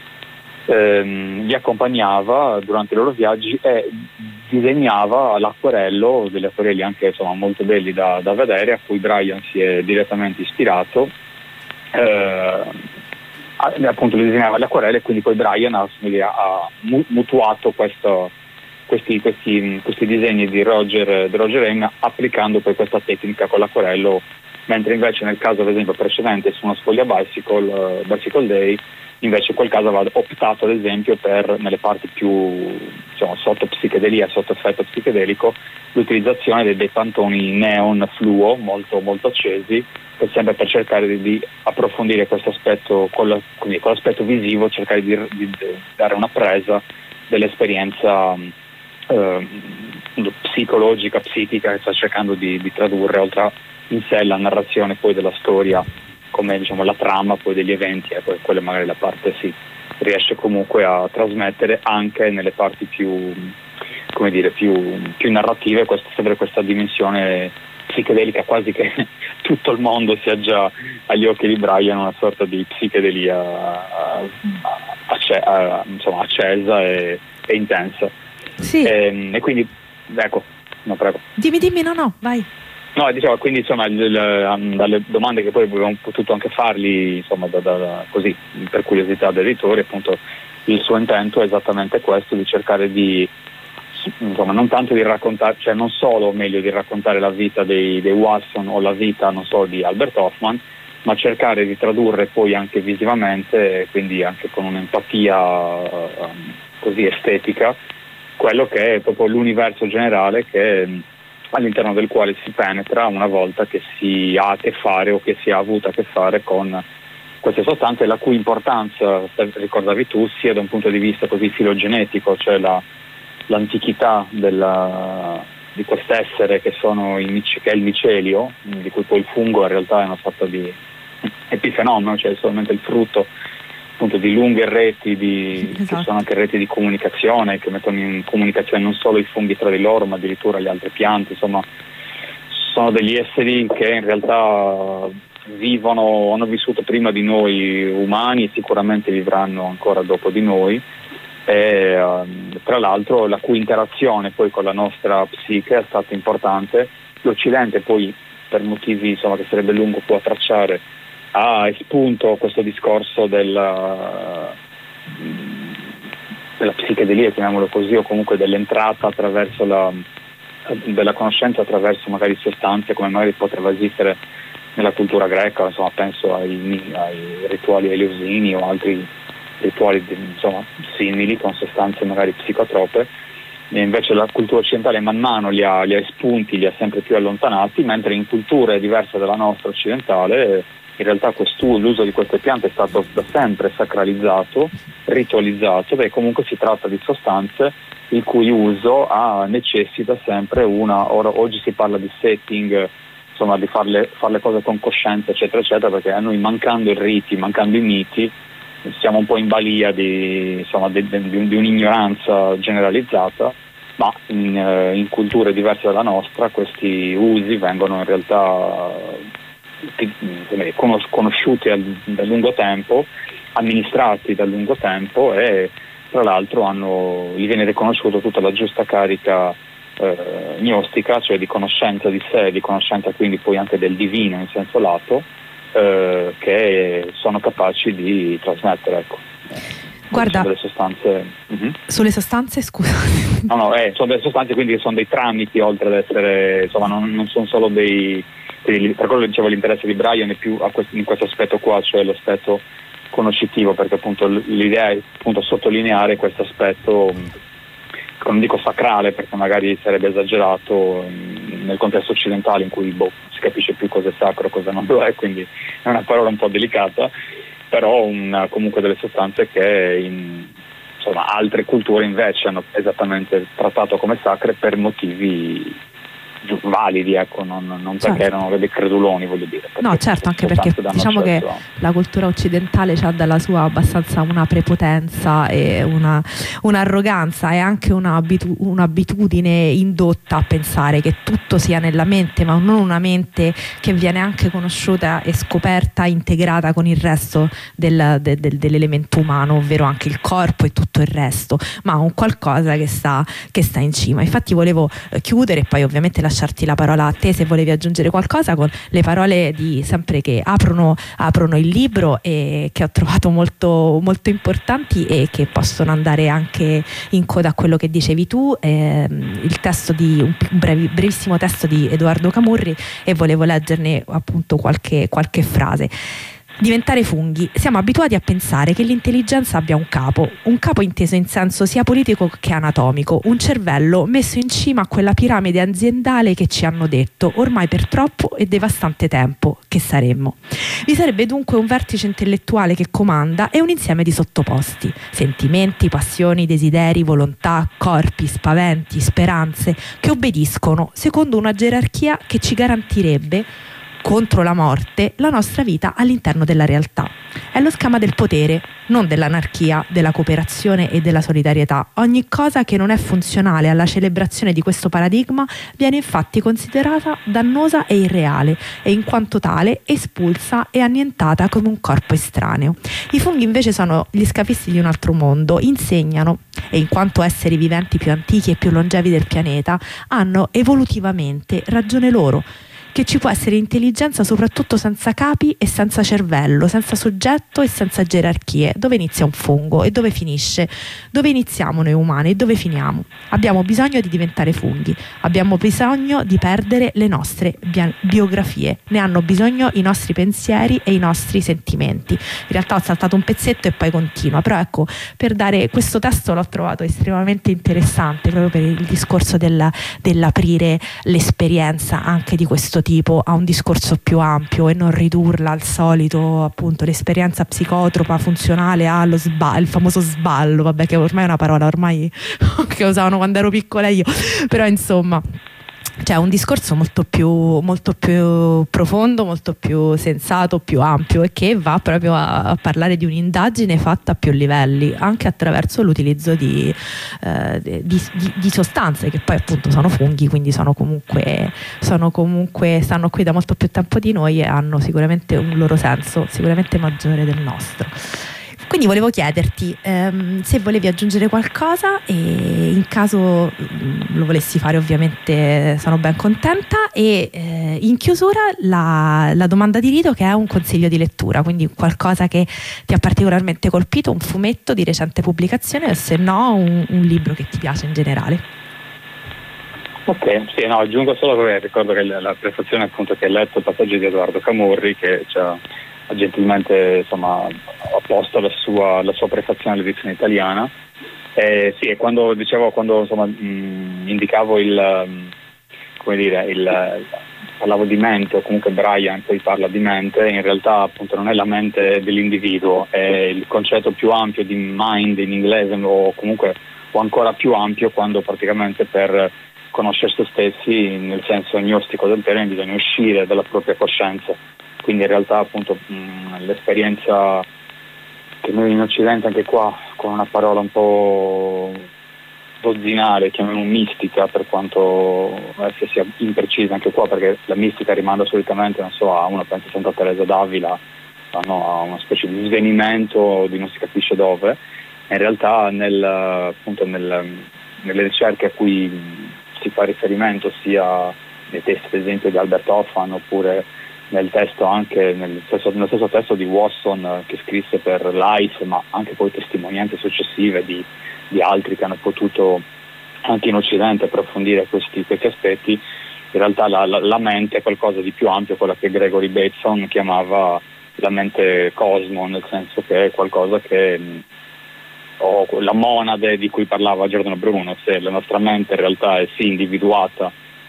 ehm, li accompagnava durante i loro viaggi e disegnava l'acquerello, degli acquerelli anche insomma molto belli da, da vedere, a cui Brian si è direttamente ispirato. Eh, appunto li disegnava le acquerelle, e quindi poi Brian ha, ha mutuato questo, questi, questi, questi disegni di Roger, di Roger Heim, applicando poi questa tecnica con l'acquerello, mentre invece nel caso ad esempio precedente su una sfoglia bicycle, uh, bicycle day, invece in quel caso aveva optato ad esempio per, nelle parti più diciamo, sotto psichedelia, sotto effetto psichedelico, l'utilizzazione dei, dei pantoni neon fluo molto, molto accesi, per sempre per cercare di, di approfondire questo aspetto, con, la, quindi con l'aspetto visivo, cercare di, di, di dare una presa dell'esperienza eh, psicologica, psichica che sta cercando di, di tradurre, oltre a in sé la narrazione poi della storia, come diciamo la trama poi degli eventi, e poi quella magari la parte si riesce comunque a trasmettere anche nelle parti più, come dire, più, più narrative, questa, sempre questa dimensione psichedelica, quasi che tutto il mondo sia già agli occhi di Brian una sorta di psichedelia acce, a, insomma, accesa e, e intensa. Sì. E, e quindi ecco, no prego. Dimmi, dimmi, no, no, vai. No, dicevo, quindi insomma il, il, dalle domande che poi abbiamo potuto anche fargli, insomma, da, da, così, per curiosità dei lettori, appunto il suo intento è esattamente questo, di cercare di, insomma, non tanto di raccontare, cioè non solo, meglio, di raccontare la vita dei, dei Wasson o la vita, non so, di Albert Hoffman, ma cercare di tradurre poi anche visivamente, quindi anche con un'empatia um, così estetica, quello che è proprio l'universo generale che all'interno del quale si penetra una volta che si ha a che fare o che si ha avuto a che fare con queste sostanze, la cui importanza, ricordavi tu, sia da un punto di vista così filogenetico, cioè la, l'antichità della, di quest'essere che, sono i, che è il micelio, di cui poi il fungo in realtà è una sorta di epifenomeno, cioè solamente il frutto appunto di lunghe reti di, esatto. che sono anche reti di comunicazione, che mettono in comunicazione non solo i funghi tra di loro, ma addirittura le altre piante. Insomma, sono degli esseri che in realtà vivono, hanno vissuto prima di noi umani e sicuramente vivranno ancora dopo di noi, e um, tra l'altro la cui interazione poi con la nostra psiche è stata importante. L'Occidente poi, per motivi insomma che sarebbe lungo può tracciare, ha espunto questo discorso della, della psichedelia, chiamiamolo così, o comunque dell'entrata attraverso la, della conoscenza attraverso magari sostanze, come magari poteva esistere nella cultura greca, insomma penso ai, ai rituali eleusini o altri rituali insomma simili con sostanze magari psicotrope. E invece la cultura occidentale man mano li ha, li ha espunti, li ha sempre più allontanati, mentre in culture diverse dalla nostra occidentale in realtà l'uso di queste piante è stato da sempre sacralizzato, ritualizzato, perché comunque si tratta di sostanze il cui uso ha, necessita sempre una, ora, oggi si parla di setting, insomma di farle, fare le cose con coscienza eccetera eccetera, perché a noi mancando i riti, mancando i miti, siamo un po' in balia di, insomma, di, di, di un'ignoranza generalizzata, ma in, in culture diverse dalla nostra questi usi vengono in realtà conosciuti da lungo tempo, amministrati da lungo tempo, e tra l'altro hanno, gli viene riconosciuta tutta la giusta carica eh, gnostica, cioè di conoscenza di sé, di conoscenza quindi poi anche del divino in senso lato, eh, che sono capaci di trasmettere, ecco. Guarda, delle sostanze uh-huh. sulle sostanze, scusa. No, no, eh, sono delle sostanze quindi che sono dei tramiti, oltre ad essere, insomma, non, non sono solo dei. Quindi, per quello che dicevo, l'interesse di Brian è più a questo, in questo aspetto qua, cioè l'aspetto conoscitivo, perché appunto l'idea è appunto sottolineare questo aspetto, non dico sacrale perché magari sarebbe esagerato, nel contesto occidentale in cui boh, si capisce più cosa è sacro, cosa non lo è, quindi è una parola un po' delicata, però una, comunque delle sostanze che in insomma, altre culture invece hanno esattamente trattato come sacre per motivi validi, ecco, non, non perché certo. erano dei creduloni, voglio dire. No, certo, anche perché diciamo che la cultura occidentale ha dalla sua abbastanza una prepotenza e una, un'arroganza e anche un'abitu- un'abitudine indotta a pensare che tutto sia nella mente, ma non una mente che viene anche conosciuta e scoperta, integrata con il resto del, del, del, dell'elemento umano, ovvero anche il corpo e tutto il resto, ma un qualcosa che sta, che sta in cima. Infatti volevo eh, chiudere e poi ovviamente la lasciarti la parola a te se volevi aggiungere qualcosa con le parole di sempre che aprono, aprono il libro e che ho trovato molto, molto importanti e che possono andare anche in coda a quello che dicevi tu, ehm, il testo di un brevi, brevissimo testo di Edoardo Camurri, e volevo leggerne appunto qualche, qualche frase. Diventare funghi. Siamo abituati a pensare che l'intelligenza abbia un capo, un capo inteso in senso sia politico che anatomico, un cervello messo in cima a quella piramide aziendale che ci hanno detto, ormai per troppo e devastante tempo, che saremmo. Vi sarebbe dunque un vertice intellettuale che comanda e un insieme di sottoposti, sentimenti, passioni, desideri, volontà, corpi, spaventi, speranze, che obbediscono secondo una gerarchia che ci garantirebbe contro la morte la nostra vita all'interno della realtà. È lo schema del potere, non dell'anarchia, della cooperazione e della solidarietà. Ogni cosa che non è funzionale alla celebrazione di questo paradigma viene infatti considerata dannosa e irreale e in quanto tale espulsa e annientata come un corpo estraneo. I funghi invece sono gli scafisti di un altro mondo, insegnano e in quanto esseri viventi più antichi e più longevi del pianeta hanno evolutivamente ragione loro, che ci può essere intelligenza soprattutto senza capi e senza cervello, senza soggetto e senza gerarchie. Dove inizia un fungo e dove finisce? Dove iniziamo noi umani e dove finiamo? Abbiamo bisogno di diventare funghi, abbiamo bisogno di perdere le nostre bi- biografie, ne hanno bisogno i nostri pensieri e i nostri sentimenti. In realtà ho saltato un pezzetto e poi continua, però ecco, per dare questo testo l'ho trovato estremamente interessante proprio per il discorso del, dell'aprire l'esperienza anche di questo tipo a un discorso più ampio e non ridurla al solito, appunto, l'esperienza psicotropa funzionale allo sballo, il famoso sballo, vabbè, che ormai è una parola ormai che usavano quando ero piccola io, però insomma c'è un discorso molto più, molto più profondo, molto più sensato, più ampio, e che va proprio a, a parlare di un'indagine fatta a più livelli, anche attraverso l'utilizzo di, eh, di, di, di sostanze che poi appunto sono funghi, quindi sono comunque, sono comunque stanno qui da molto più tempo di noi e hanno sicuramente un loro senso sicuramente maggiore del nostro. Quindi volevo chiederti ehm, se volevi aggiungere qualcosa, e in caso mh, lo volessi fare ovviamente sono ben contenta, e eh, in chiusura la, la domanda di rito, che è un consiglio di lettura, quindi qualcosa che ti ha particolarmente colpito, un fumetto di recente pubblicazione o se no un, un libro che ti piace in generale. Ok, sì, no, aggiungo solo che ricordo che la, la prefazione appunto che hai letto il passaggio di Edoardo Camurri, che cioè, ha gentilmente insomma apposto la sua, la sua prefazione all'edizione italiana. Eh, sì, e quando dicevo, quando insomma mh, indicavo il mh, come dire, il parlavo di mente, o comunque Brian poi parla di mente, in realtà appunto non è la mente dell'individuo, è il concetto più ampio di mind in inglese, o comunque o ancora più ampio, quando praticamente per conoscere se stessi nel senso gnostico del termine bisogna uscire dalla propria coscienza. Quindi in realtà appunto mh, l'esperienza che noi in Occidente, anche qua con una parola un po' dozzinale, chiamiamo mistica, per quanto essa sia imprecisa anche qua, perché la mistica rimanda solitamente, non so, a uno pensa Santa Teresa d'Avila, no, a una specie di svenimento di non si capisce dove. In realtà nel, appunto nel, nelle ricerche a cui si fa riferimento, sia nei testi ad esempio di Albert Hofmann, oppure nel testo anche nel stesso, nello stesso testo di Wasson che scrisse per Life, ma anche poi testimonianze successive di, di altri che hanno potuto anche in Occidente approfondire questi, questi aspetti. In realtà la, la, la mente è qualcosa di più ampio, quella che Gregory Bateson chiamava la mente cosmo, nel senso che è qualcosa che o la monade di cui parlava Giordano Bruno, se la nostra mente in realtà è sì individuata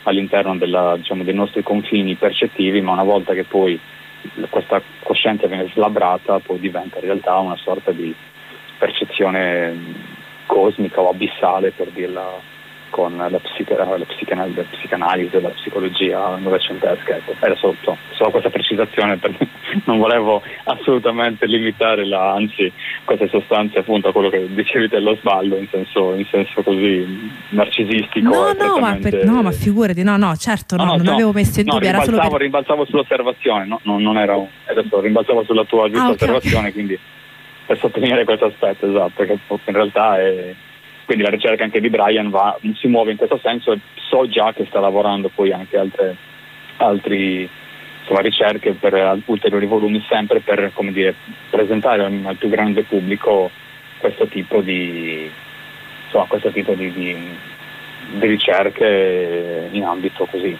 all'interno della, diciamo, dei nostri confini percettivi, ma una volta che poi questa coscienza viene slabrata poi diventa in realtà una sorta di percezione cosmica o abissale, per dirla con la, psiche, la, psicanalisi, la psicanalisi, la psicologia novecentesca. Ecco. Era solo, solo questa precisazione, perché non volevo assolutamente limitare la, anzi queste sostanze appunto a quello che dicevi dello sballo in senso, in senso così narcisistico. No, no, ma per, no, ma figurati, no, no, certo, no, no, no non no, avevo messo in no, dubbio, era solo per... rimbalzavo sull'osservazione, no, non, non era un, adesso rimbalzavo sulla tua giusta ah, okay, osservazione, okay. Quindi per sottolineare questo aspetto, esatto, che in realtà è... Quindi la ricerca anche di Brian va, si muove in questo senso, e so già che sta lavorando poi anche altre altri, insomma, ricerche per ulteriori volumi, sempre per, come dire, presentare al più grande pubblico questo tipo di, insomma, questo tipo di, di, di ricerche in ambito così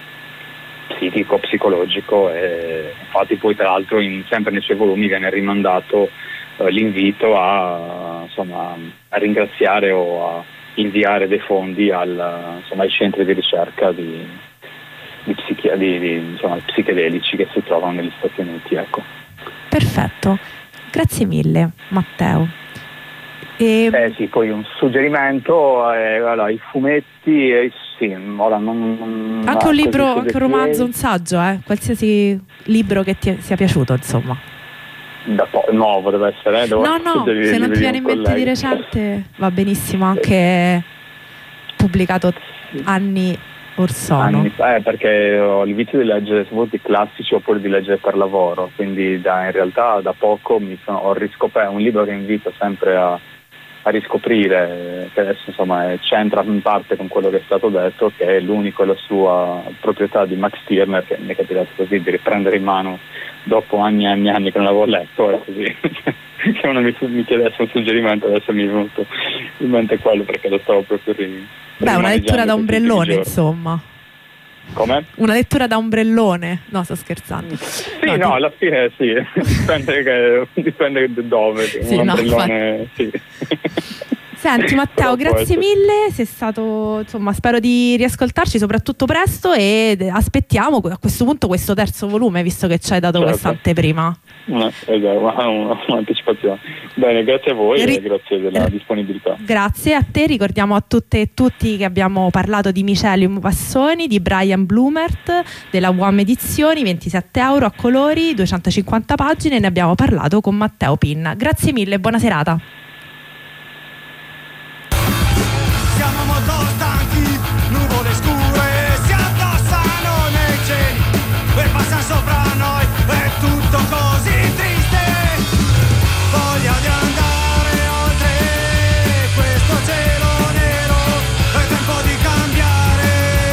psichico, psicologico, e infatti poi tra l'altro in, sempre nei suoi volumi viene rimandato eh, l'invito a, insomma, a ringraziare o a inviare dei fondi al, insomma, ai centri di ricerca di, di, psichi- di, di insomma, psichedelici che si trovano negli Stati Uniti. Ecco. Perfetto, grazie mille Matteo. E... Eh sì, poi un suggerimento, eh, allora, i fumetti, eh, sì, ora non, non anche un libro, anche un romanzo, un saggio, eh? Qualsiasi libro che ti sia piaciuto, insomma. Da po- nuovo deve essere, eh? Devo no no se non ti viene in mente di recente va benissimo, anche pubblicato anni or sono. Anni, eh, perché ho il vizio di leggere soprattutto i classici oppure di leggere per lavoro, quindi da, in realtà da poco mi sono, ho riscoperto un libro che invito sempre a, a riscoprire, che adesso insomma è, c'entra in parte con quello che è stato detto, che è l'unico e la sua proprietà di Max Stirner, che mi è capitato così di riprendere in mano dopo anni e anni e anni che non l'avevo letto, e così se uno mi, mi chiedesse un suggerimento adesso mi è venuto in mente quello, perché lo stavo proprio ri, beh, una lettura da ombrellone, insomma. Come? Una lettura da ombrellone? No, sto scherzando. Sì, no, no ti... alla fine sì, dipende, che, dipende dove. Sì, un no, ombrellone, sì. Senti Matteo, grazie mille, sei stato, insomma, spero di riascoltarci soprattutto presto, e aspettiamo a questo punto questo terzo volume, visto che ci hai dato, certo, questa anteprima. No, esatto, un'anticipazione. Bene, grazie a voi Ri- e grazie della disponibilità. Grazie a te, ricordiamo a tutte e tutti che abbiamo parlato di Micelium Passoni, di Brian Blumert, della U A M Edizioni, ventisette euro a colori, duecentocinquanta pagine, e ne abbiamo parlato con Matteo Pinna. Grazie mille, buona serata. Siamo molto stanchi, nuvole scure si addossano nei cieli e passano sopra noi, è tutto così triste. Voglia di andare oltre questo cielo nero, è tempo di cambiare.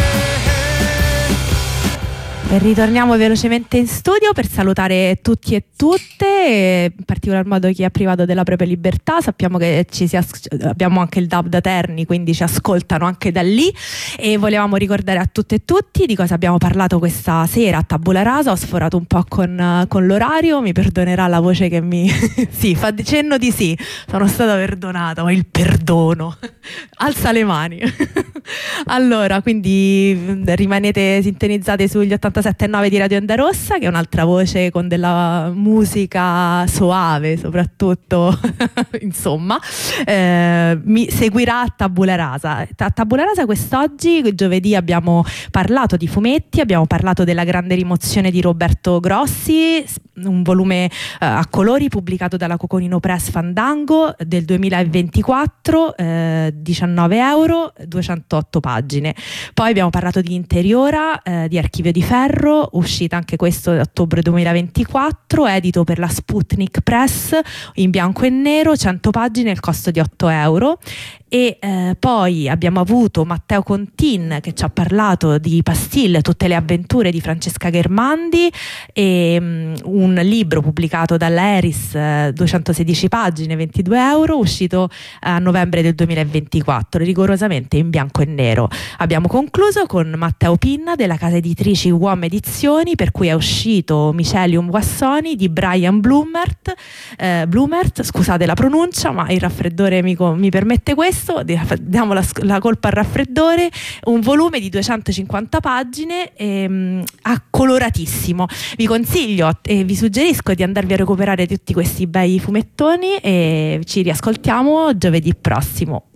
E ritorniamo velocemente in studio per salutare tutti e tutte, in particolar modo chi è privato della propria libertà. Sappiamo che ci si as- abbiamo anche il D A B da Terni, quindi ci ascoltano anche da lì, e volevamo ricordare a tutte e tutti di cosa abbiamo parlato questa sera a Tabula Rasa. Ho sforato un po' con, con l'orario, mi perdonerà la voce che mi sì, fa cenno di sì, sono stata perdonata, ma il perdono alza le mani. Allora, quindi rimanete sintonizzate sugli ottantasette e nove di Radio Onda Rossa, che è un'altra voce con della musica soave soprattutto. Insomma, eh, mi seguirà a Tabula Rasa. A Tabula Rasa quest'oggi, giovedì, abbiamo parlato di fumetti, abbiamo parlato della grande rimozione di Roberto Grossi, un volume eh, a colori pubblicato dalla Coconino Press Fandango del duemilaventiquattro, eh, diciannove euro, duecentotto pagine. Poi abbiamo parlato di Interiora, eh, di Archivio di Ferro, uscita anche questo ottobre duemilaventiquattro, edito per la Sputnik Press, in bianco e nero, cento pagine, il costo di otto euro. E eh, poi abbiamo avuto Matteo Contin che ci ha parlato di Pastille, tutte le avventure di Francesca Ghermandi, e um, un libro pubblicato dalla Eris, eh, duecentosedici pagine, ventidue euro, uscito a novembre del duemilaventiquattro, rigorosamente in bianco e nero. Abbiamo concluso con Matteo Pinna della casa editrici Uomo Tom Edizioni, per cui è uscito Mycelium Guassoni di Brian Blumert, eh, Blumert, scusate la pronuncia, ma il raffreddore mi, mi permette questo, diamo la, la colpa al raffreddore. Un volume di duecentocinquanta pagine, ehm, coloratissimo. Vi consiglio e vi suggerisco di andarvi a recuperare tutti questi bei fumettoni e ci riascoltiamo giovedì prossimo.